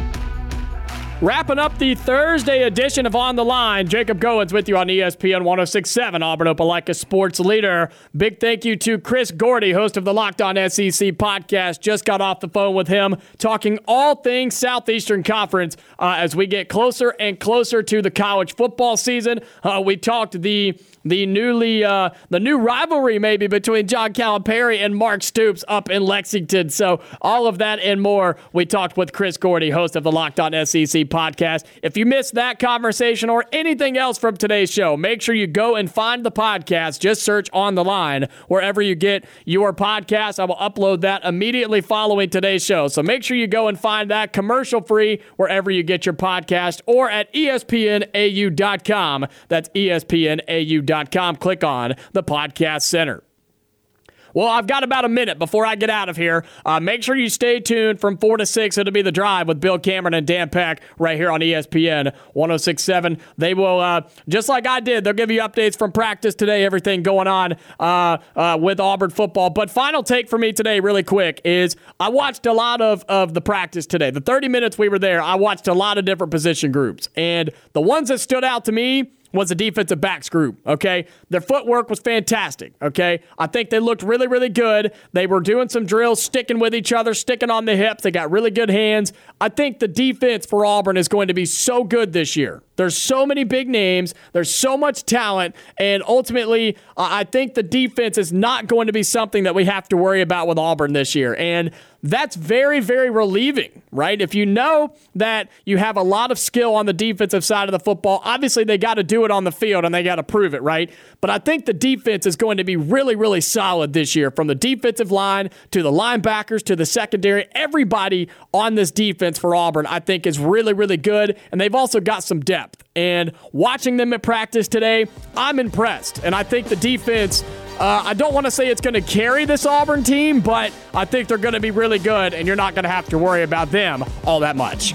Speaker 3: Wrapping up the Thursday edition of On the Line, Jacob Goins with you on E S P N one oh six point seven, Auburn Opelika Sports Leader. Big thank you to Chris Gordy, host of the Locked On S E C podcast. Just got off the phone with him, talking all things Southeastern Conference uh, as we get closer and closer to the college football season. Uh, we talked the the newly uh, the new rivalry maybe between John Calipari and Mark Stoops up in Lexington. So all of that and more, we talked with Chris Gordy, host of the Locked On S E C podcast. If you missed that conversation or anything else from today's show, make sure you go and find the podcast. Just search On the Line wherever you get your podcast. I will upload that immediately following today's show. So make sure you go and find that commercial free wherever you get your podcast, or at E S P N A U dot com. That's E S P N A U dot com. Click on the podcast center. Well, I've got about a minute before I get out of here. Uh, make sure you stay tuned from four to six. It'll be The Drive with Bill Cameron and Dan Peck right here on E S P N one oh six point seven. They will, uh, just like I did, they'll give you updates from practice today, everything going on uh, uh, with Auburn football. But final take for me today, really quick, is I watched a lot of, of the practice today. The thirty minutes we were there, I watched a lot of different position groups. And the ones that stood out to me was the defensive backs group, okay? Their footwork was fantastic, okay? I think they looked really, really good. They were doing some drills, sticking with each other, sticking on the hips. They got really good hands. I think the defense for Auburn is going to be so good this year. There's so many big names. There's so much talent. And ultimately, uh, I think the defense is not going to be something that we have to worry about with Auburn this year. And that's very, very relieving, right? If you know that you have a lot of skill on the defensive side of the football, obviously they got to do it on the field and they got to prove it, right? But I think the defense is going to be really, really solid this year, from the defensive line to the linebackers to the secondary. Everybody on this defense for Auburn, I think, is really, really good. And they've also got some depth. And watching them at practice today, I'm impressed. And I think the defense, uh, I don't want to say it's going to carry this Auburn team, but I think they're going to be really good, and you're not going to have to worry about them all that much.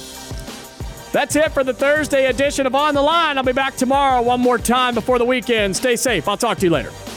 Speaker 3: That's it for the Thursday edition of On the Line. I'll be back tomorrow one more time before the weekend. Stay safe. I'll talk to you later.